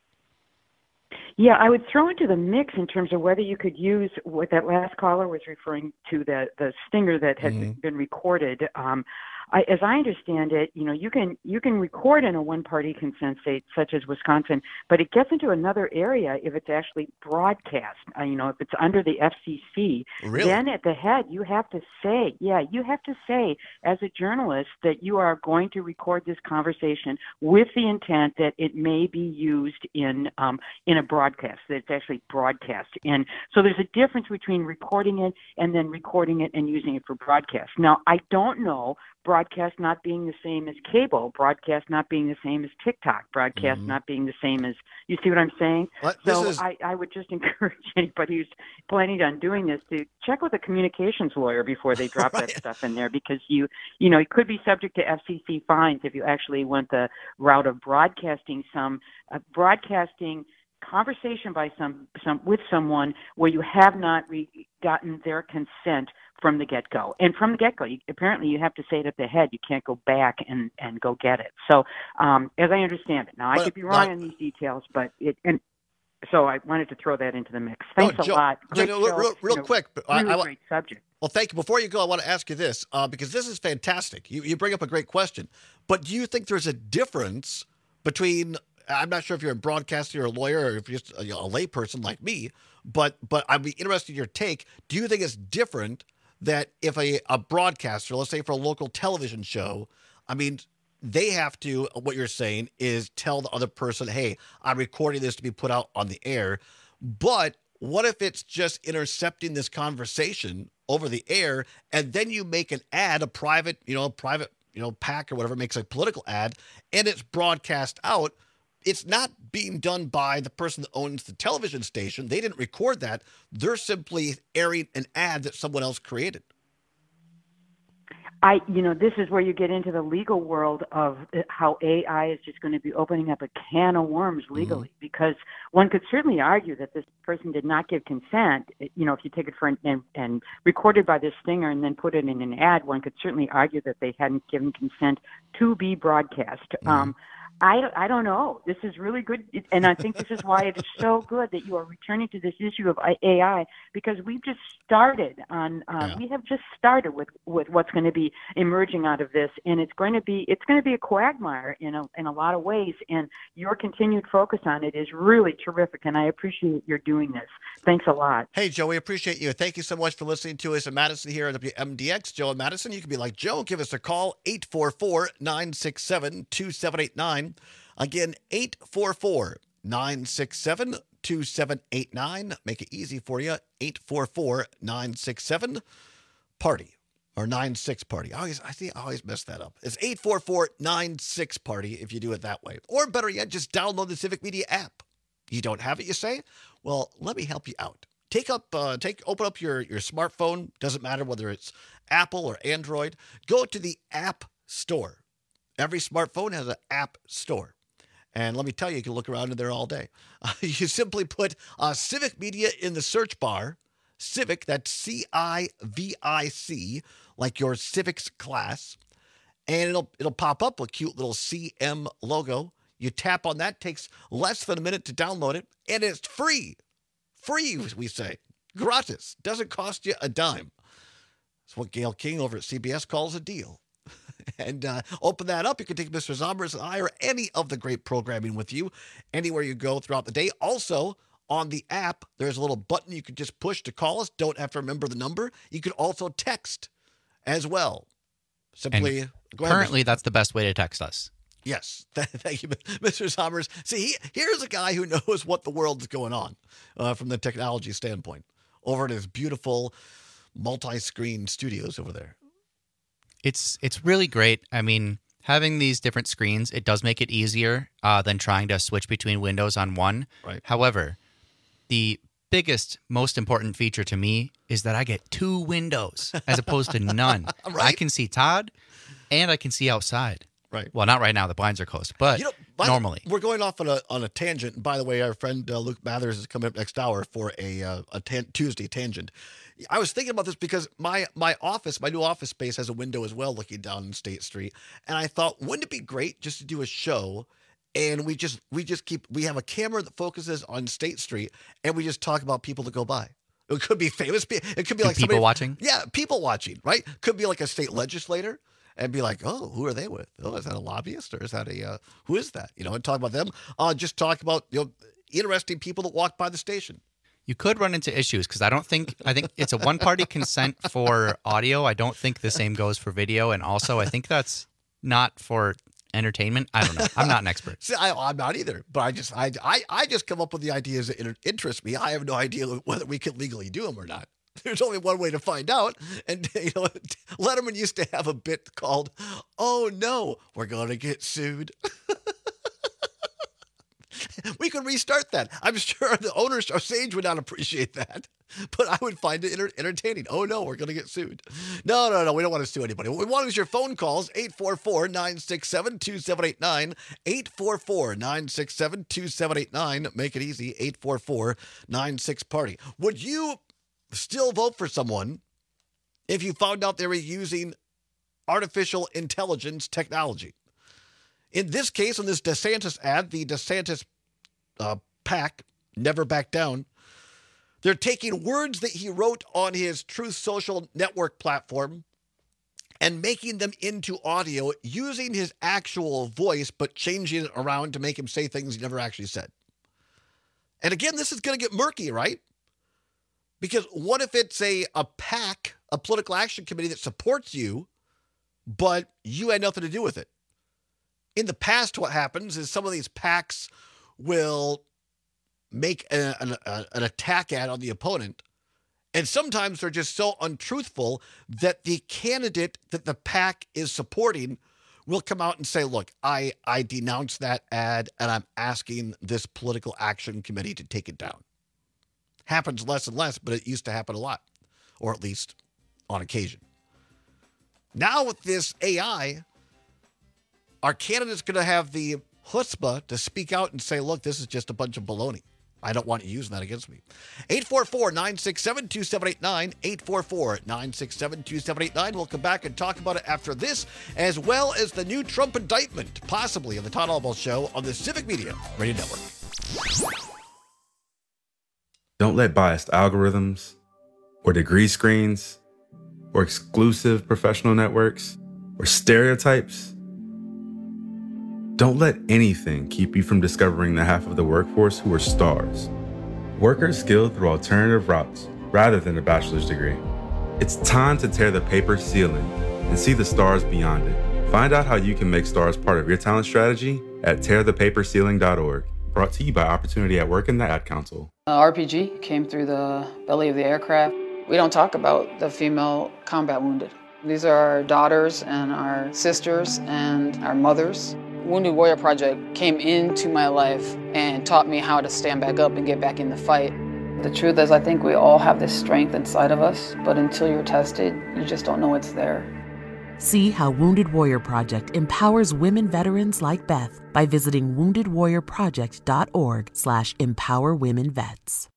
Yeah, I would throw into the mix in terms of whether you could use what that last caller was referring to, the the stinger that had mm-hmm. been recorded. Um, I, as I understand it, you know, you can you can record in a one-party consent state such as Wisconsin, but it gets into another area if it's actually broadcast. Uh, you know, if it's under the F C C, really? Then at the head you have to say, yeah, you have to say as a journalist that you are going to record this conversation with the intent that it may be used in um, in a broadcast, that it's actually broadcast. And so there's a difference between recording it and then recording it and using it for broadcast. Now, I don't know. Broadcast not being the same as cable, broadcast not being the same as TikTok, broadcast mm-hmm. not being the same as, you see what I'm saying? What? So is... I, I would just encourage anybody who's planning on doing this to check with a communications lawyer before they drop right. that stuff in there, because you, you know, it could be subject to F C C fines if you actually went the route of broadcasting some, uh, broadcasting conversation by some, some with someone where you have not re- gotten their consent from the get-go. And from the get-go, you, apparently you have to say it at the head. You can't go back and, and go get it. So um, as I understand it. Now, I well, could be wrong not, on these details, but it and so I wanted to throw that into the mix. Thanks no, a Joe, lot. Great Joe, show, real, real you know, quick. Really I, I, great subject. Well, thank you. Before you go, I want to ask you this, uh, because this is fantastic. You, you bring up a great question. But do you think there's a difference between, I'm not sure if you're a broadcaster or a lawyer or if you're just a, you know, a lay person like me, but but I'd be interested in your take. Do you think it's different that if a, a broadcaster, let's say for a local television show, I mean, they have to, what you're saying is tell the other person, hey, I'm recording this to be put out on the air. But what if it's just intercepting this conversation over the air, and then you make an ad, a private, you know, private, you know, PAC or whatever makes a political ad, and it's broadcast out? It's not being done by the person that owns the television station. They didn't record that. They're simply airing an ad that someone else created. I, you know, this is where you get into the legal world of how A I is just going to be opening up a can of worms legally, mm-hmm. because one could certainly argue that this person did not give consent. You know, if you take it for an, and, and recorded by this stinger and then put it in an ad, one could certainly argue that they hadn't given consent to be broadcast. Mm-hmm. Um, I, I don't know. This is really good, and I think this is why it is so good that you are returning to this issue of A I, because we've just started on. Uh, yeah. We have just started with, with what's going to be emerging out of this, and it's going to be it's going to be a quagmire in a in a lot of ways. And your continued focus on it is really terrific, and I appreciate your doing this. Thanks a lot. Hey, Joe, we appreciate you. Thank you so much for listening to us in Madison here at W M D X. Joe and Madison, you can be like Joe. Give us a call, eight four four, nine six seven, two seven eight nine. Again, eight four four, nine six seven, two seven eight nine. Make it easy for you, eight four four, nine six seven, party, or nine six party. I always, I think I always mess that up. It's eight four four, nine six party if you do it that way. Or better yet, just download the Civic Media app. You don't have it, you say? Well, let me help you out. Take up, uh, take, open up your, your smartphone. Doesn't matter whether it's Apple or Android. Go to the App Store. Every smartphone has an App Store. And let me tell you, you can look around in there all day. Uh, you simply put uh, Civic Media in the search bar. Civic, that's C I V I C, like your civics class. And it'll it'll pop up a cute little C M logo. You tap on that, takes less than a minute to download it, and it's free. Free, we say. Gratis. Doesn't cost you a dime. It's what Gail King over at C B S calls a deal. And uh, open that up. You can take Mister Zombers and I or any of the great programming with you anywhere you go throughout the day. Also, on the app, there's a little button you can just push to call us. Don't have to remember the number. You can also text as well. Simply, And go ahead, currently, that's the best way to text us. Yes. Thank you, Mister Sommers. See, he, here's a guy who knows what the world's going on uh, from the technology standpoint over at his beautiful multi-screen studios over there. It's it's really great. I mean, having these different screens, it does make it easier uh, than trying to switch between windows on one. Right. However, the biggest, most important feature to me is that I get two windows as opposed to none. Right. I can see Todd and I can see outside. Right. Well, not right now. The blinds are closed, but You know, by the- normally. we're going off on a on a tangent. And by the way, our friend uh, Luke Mathers is coming up next hour for a uh, a tan- Tuesday tangent. I was thinking about this because my my office, my new office space, has a window as well, looking down State Street, and I thought, wouldn't it be great just to do a show, and we just we just keep we have a camera that focuses on State Street, and we just talk about people that go by. It could be famous. pe- It could be Do like people somebody- watching? Yeah, people watching. Right? Could be like a state legislator. And be like, oh, who are they with? Oh, is that a lobbyist or is that a, uh, who is that? You know, and talk about them. Uh, just talk about, you know, interesting people that walk by the station. You could run into issues because I don't think, I think it's a one-party consent for audio. I don't think the same goes for video. And also, I think that's not for entertainment. I don't know. I'm not an expert. See, I, I'm not either, but I just, I, I, I just come up with the ideas that inter- interest me. I have no idea whether we can legally do them or not. There's only one way to find out. And, you know, Letterman used to have a bit called, oh, no, we're going to get sued. We could restart that. I'm sure the owners of Sage would not appreciate that, but I would find it enter- entertaining. Oh, no, we're going to get sued. No, no, no, we don't want to sue anybody. What we want is your phone calls, eight four four, nine six seven, two seven eight nine, eight four four, nine six seven, two seven eight nine. Make it easy, eight four four, nine six, party. Would you still vote for someone if you found out they were using artificial intelligence technology? In this case, in this DeSantis ad, the DeSantis uh, PAC, Never Back Down, they're taking words that he wrote on his Truth Social network platform and making them into audio using his actual voice, but changing it around to make him say things he never actually said. And again, this is going to get murky, right? Because what if it's a, a PAC, a political action committee that supports you, but you had nothing to do with it? In the past, what happens is some of these PACs will make a, an, a, an attack ad on the opponent, and sometimes they're just so untruthful that the candidate that the PAC is supporting will come out and say, look, I, I denounce that ad, and I'm asking this political action committee to take it down. Happens less and less, but it used to happen a lot, or at least on occasion. Now with this A I, our candidate's going to have the chutzpah to speak out and say, look, this is just a bunch of baloney. I don't want you using that against me. eight four four, nine six seven, two seven eight nine, eight four four, nine six seven, two seven eight nine. We'll come back and talk about it after this, as well as the new Trump indictment, possibly on the Todd Albaugh Show on the Civic Media Radio Network. Don't let biased algorithms or degree screens or exclusive professional networks or stereotypes, don't let anything keep you from discovering the half of the workforce who are stars. Workers skilled through alternative routes rather than a bachelor's degree. It's time to tear the paper ceiling and see the stars beyond it. Find out how you can make stars part of your talent strategy at tear the paper ceiling dot org. Brought to you by Opportunity at Work and the Ad Council. Uh, R P G came through the belly of the aircraft. We don't talk about the female combat wounded. These are our daughters and our sisters and our mothers. Wounded Warrior Project came into my life and taught me how to stand back up and get back in the fight. The truth is, I think we all have this strength inside of us, but until you're tested, you just don't know it's there. See how Wounded Warrior Project empowers women veterans like Beth by visiting wounded warrior project dot org slash empower women vets.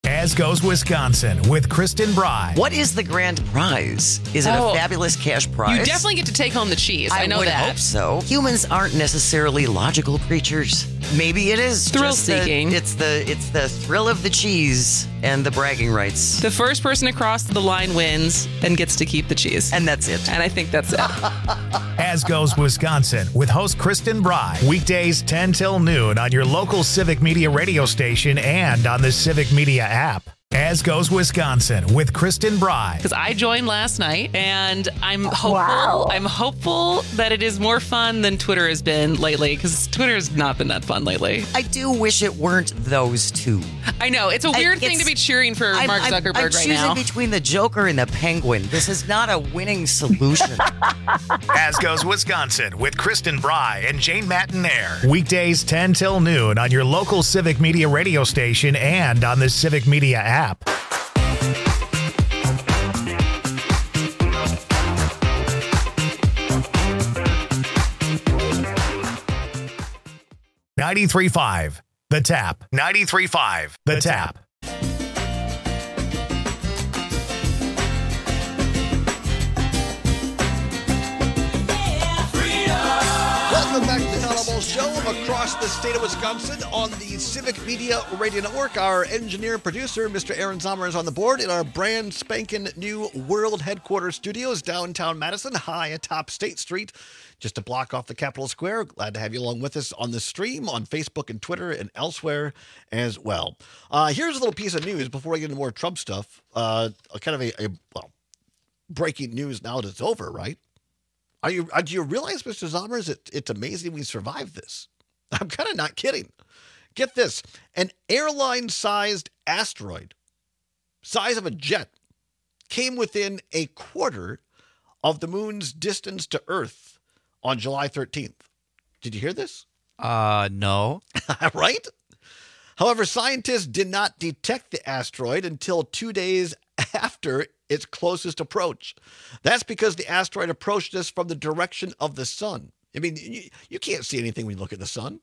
As Goes Wisconsin with Kristen Bry. What is the grand prize? Is it Oh, a fabulous cash prize? You definitely get to take home the cheese. I, I know would that. hope so. Humans aren't necessarily logical creatures. Maybe it is Thrill just the- seeking. it's the it's the thrill of the cheese and the bragging rights. The first person across the line wins and gets to keep the cheese. And that's it. And I think that's it. As Goes Wisconsin with host Kristen Bry. Weekdays ten till noon on your local Civic Media radio station and on the Civic Media app. As Goes Wisconsin with Kristen Bry. Because I joined last night, and I'm hopeful. Wow. I'm hopeful that it is more fun than Twitter has been lately. Because Twitter has not been that fun lately. I do wish it weren't those two. I know it's a weird I- thing it's- to be cheering for I'm, Mark I'm- Zuckerberg I'm right choosing now. between the Joker and the Penguin. This is not a winning solution. As Goes Wisconsin with Kristen Bry and Jane Matinaire. Weekdays ten till noon on your local Civic Media radio station and on the Civic Media app. ninety-three point five The Tap. ninety-three point five The Tap. Welcome back to the Town Hall Show across the state of Wisconsin on the Civic Media Radio Network. Our engineer producer, Mister Aaron Sommer, is on the board in our brand spanking new world headquarters studios downtown Madison, high atop State Street, just a block off the Capitol Square. Glad to have you along with us on the stream on Facebook and Twitter and elsewhere as well. Uh, here's a little piece of news before we get into more Trump stuff. Uh, kind of a, a well, breaking news now that it's over, right? Are you, uh, do you realize, Mister Zommers, it, it's amazing we survived this? I'm kind of not kidding. Get this. An airline-sized asteroid, size of a jet, came within a quarter of the moon's distance to Earth on July thirteenth. Did you hear this? Uh, no. Right? However, scientists did not detect the asteroid until two days after its closest approach. That's because the asteroid approached us from the direction of the sun. I mean, you, you can't see anything when you look at the sun.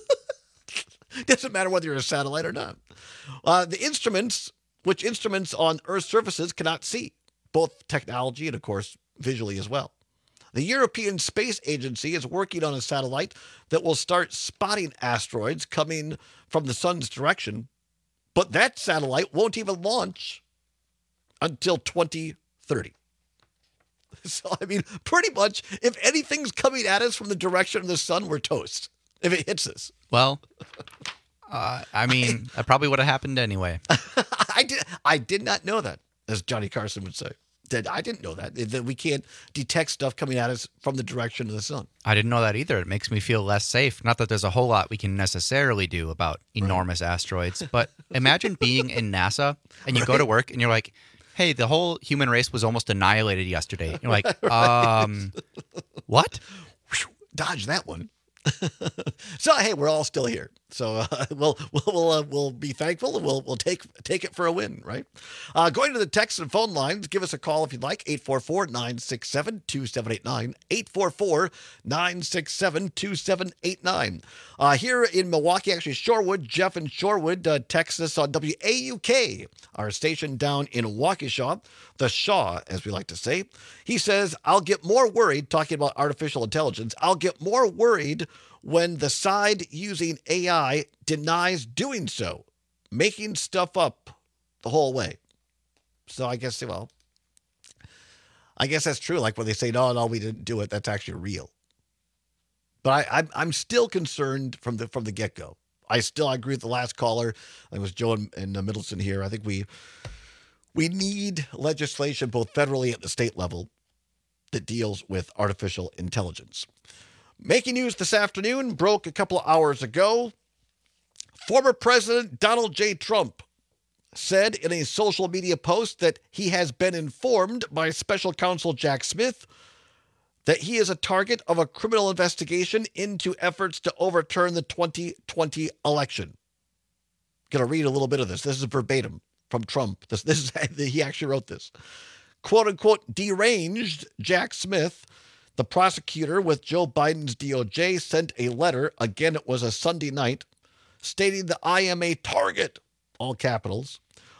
Doesn't matter whether you're a satellite or not. Uh, the instruments, which instruments on Earth's surfaces cannot see, both technology and, of course, visually as well. The European Space Agency is working on a satellite that will start spotting asteroids coming from the sun's direction, but that satellite won't even launch until twenty thirty. So, I mean, pretty much, if anything's coming at us from the direction of the sun, we're toast if it hits us. Well, uh, I mean, that probably would have happened anyway. I did. I did not know that, as Johnny Carson would say. Did I didn't know that that we can't detect stuff coming at us from the direction of the sun. I didn't know that either. It makes me feel less safe. Not that there's a whole lot we can necessarily do about enormous asteroids, but imagine being in NASA and you go to work and you're like, hey, the whole human race was almost annihilated yesterday. You're like, um, what? Dodge that one. So hey, we're all still here. So uh, we'll we'll we'll, uh, we'll be thankful and we'll we'll take take it for a win, right? Uh, going to the text and phone lines, give us a call if you'd like. eight four four, nine six seven, two seven eight nine. eight four four, nine six seven, two seven eight nine. Uh, here in Milwaukee, actually Shorewood, Jeff in Shorewood uh, texts us on W A U K, our station down in Waukesha, the Shaw, as we like to say. He says, I'll get more worried, talking about artificial intelligence, I'll get more worried when the side using A I denies doing so, making stuff up the whole way. So I guess, well, I guess that's true. Like when they say, no, no, we didn't do it, that's actually real. But I, I'm, I'm still concerned from the from the get-go. I still I agree with the last caller. It was Joe and, and uh, Middleton here. I think we we need legislation both federally and at the state level that deals with artificial intelligence. Making news this afternoon, broke a couple of hours ago. Former President Donald J. Trump said in a social media post that he has been informed by special counsel Jack Smith that he is a target of a criminal investigation into efforts to overturn the twenty twenty election. Going to read a little bit of this. This is verbatim from Trump. This, this is, he actually wrote this. Quote unquote, deranged Jack Smith, the prosecutor with Joe Biden's D O J, sent a letter, again it was a Sunday night, stating that I am a target, all capitals,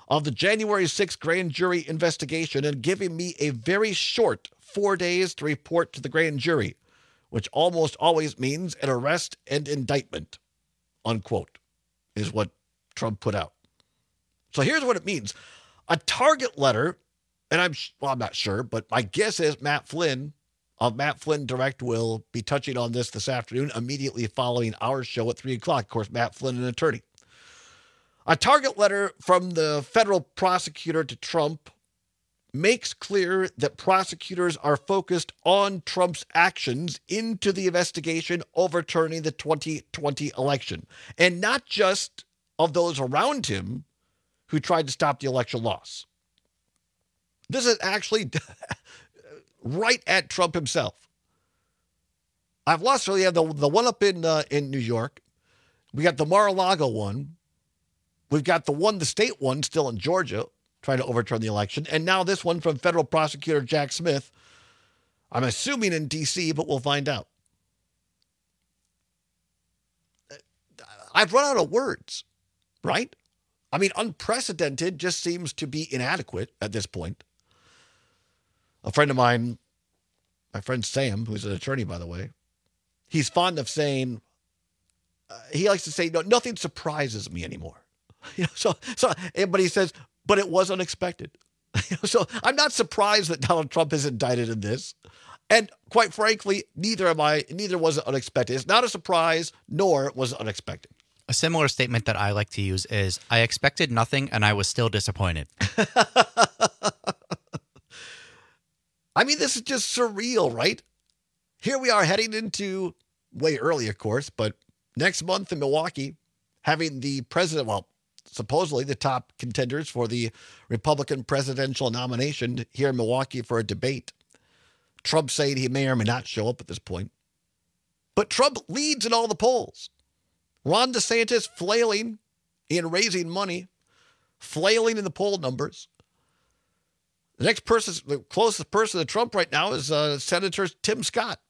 of the January sixth grand jury investigation and giving me a very short four days to report to the grand jury, which almost always means an arrest and indictment, unquote, is what Trump put out. So here's what it means. A target letter, and I'm, well, I'm not sure, but my guess is Matt Flynn of Matt Flynn Direct will be touching on this this afternoon, immediately following our show at three o'clock. Of course, Matt Flynn, an attorney. A target letter from the federal prosecutor to Trump makes clear that prosecutors are focused on Trump's actions into the investigation overturning the twenty twenty election, and not just of those around him who tried to stop the election loss. This is actually right at Trump himself. I've lost, so we have the, the one up in uh, in New York. We got the Mar-a-Lago one. We've got the one, the state one, still in Georgia, trying to overturn the election. And now this one from federal prosecutor Jack Smith. I'm assuming in D C, but we'll find out. I've run out of words, right? I mean, unprecedented just seems to be inadequate at this point. A friend of mine, my friend Sam, who's an attorney, by the way, he's fond of saying, uh, he likes to say, no, nothing surprises me anymore. You know, so, so, but he says, but it was unexpected. So I'm not surprised that Donald Trump is indicted in this. And quite frankly, neither am I, neither was it unexpected. It's not a surprise, nor was it unexpected. A similar statement that I like to use is, I expected nothing and I was still disappointed. I mean, this is just surreal, right? Here we are heading into, way early, of course, but next month in Milwaukee, having the president, well, supposedly the top contenders for the Republican presidential nomination here in Milwaukee for a debate. Trump saying he may or may not show up at this point. But Trump leads in all the polls. Ron DeSantis flailing in raising money, flailing in the poll numbers. The next person, the closest person to Trump right now is uh, Senator Tim Scott.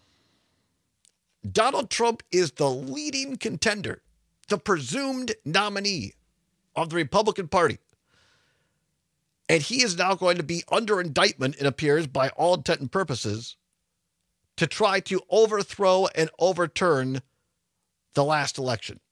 Donald Trump is the leading contender, the presumed nominee of the Republican Party. And he is now going to be under indictment, it appears, by all intent and purposes, to try to overthrow and overturn the last election.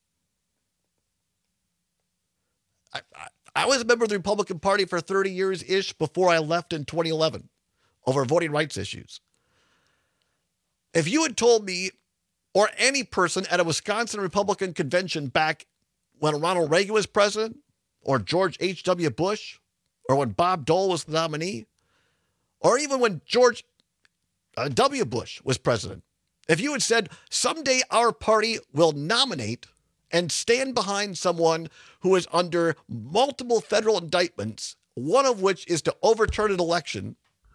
I, I, I was a member of the Republican Party for thirty years-ish before I left in twenty eleven over voting rights issues. If you had told me, or any person at a Wisconsin Republican convention back when Ronald Reagan was president, or George H W Bush, or when Bob Dole was the nominee, or even when George uh, W. Bush was president, if you had said, someday our party will nominate and stand behind someone who is under multiple federal indictments, one of which is to overturn an election,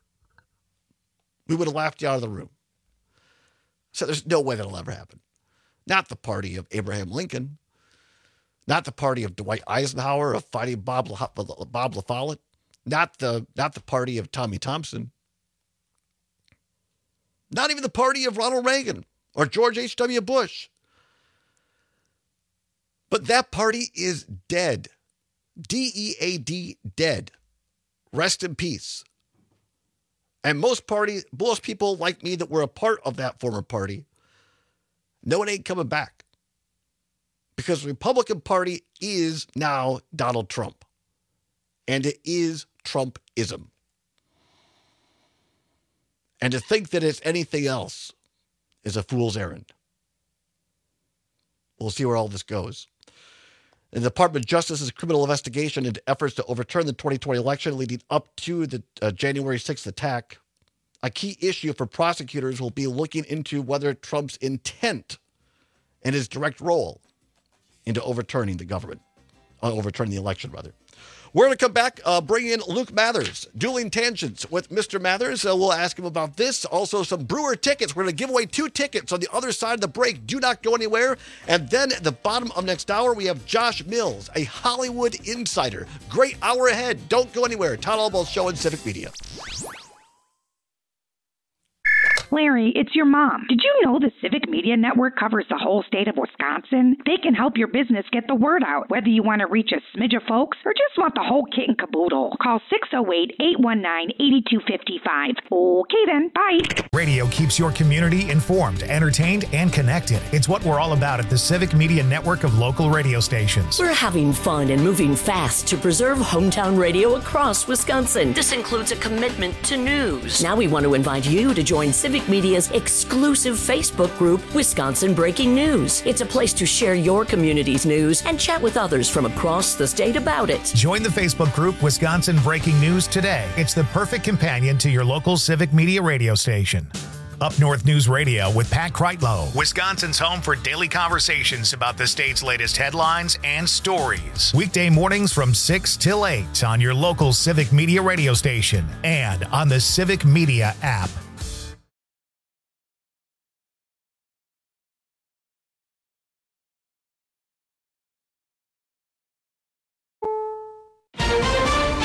we would have laughed you out of the room. So there's no way that'll ever happen. Not the party of Abraham Lincoln. Not the party of Dwight Eisenhower of fighting Bob, La- Bob La Follette. Not the, not the party of Tommy Thompson. Not even the party of Ronald Reagan or George H W Bush. But that party is dead. D E A D, dead. Rest in peace. And most party, most people like me that were a part of that former party know it ain't coming back. Because the Republican Party is now Donald Trump. And it is Trumpism. And to think that it's anything else is a fool's errand. We'll see where all this goes. The Department of Justice's criminal investigation into efforts to overturn the twenty twenty election leading up to the uh, January sixth attack. A key issue for prosecutors will be looking into whether Trump's intent and his direct role into overturning the government, uh, overturning the election, rather. We're going to come back, uh, bring in Luke Mathers, Dueling Tangents with Mister Mathers. Uh, we'll ask him about this. Also, some Brewer tickets. We're going to give away two tickets on the other side of the break. Do not go anywhere. And then at the bottom of next hour, we have Josh Mills, a Hollywood insider. Great hour ahead. Don't go anywhere. Todd Albaugh Show and Civic Media. Larry, it's your mom. Did you know the Civic Media Network covers the whole state of Wisconsin? They can help your business get the word out, whether you want to reach a smidge of folks or just want the whole kit and caboodle. Call six oh eight, eight one nine, eight two five five. Okay then, bye. Radio keeps your community informed, entertained, and connected. It's what we're all about at the Civic Media Network of local radio stations. We're having fun and moving fast to preserve hometown radio across Wisconsin. This includes a commitment to news. Now we want to invite you to join Civic Media's exclusive Facebook group, Wisconsin Breaking News. It's a place to share your community's news and chat with others from across the state about it. Join the Facebook group Wisconsin Breaking News today. It's the perfect companion to your local Civic Media radio station. Up North News Radio with Pat Kreitlow, Wisconsin's home for daily conversations about the state's latest headlines and stories. Weekday mornings from six till eight on your local Civic Media radio station and on the Civic Media app.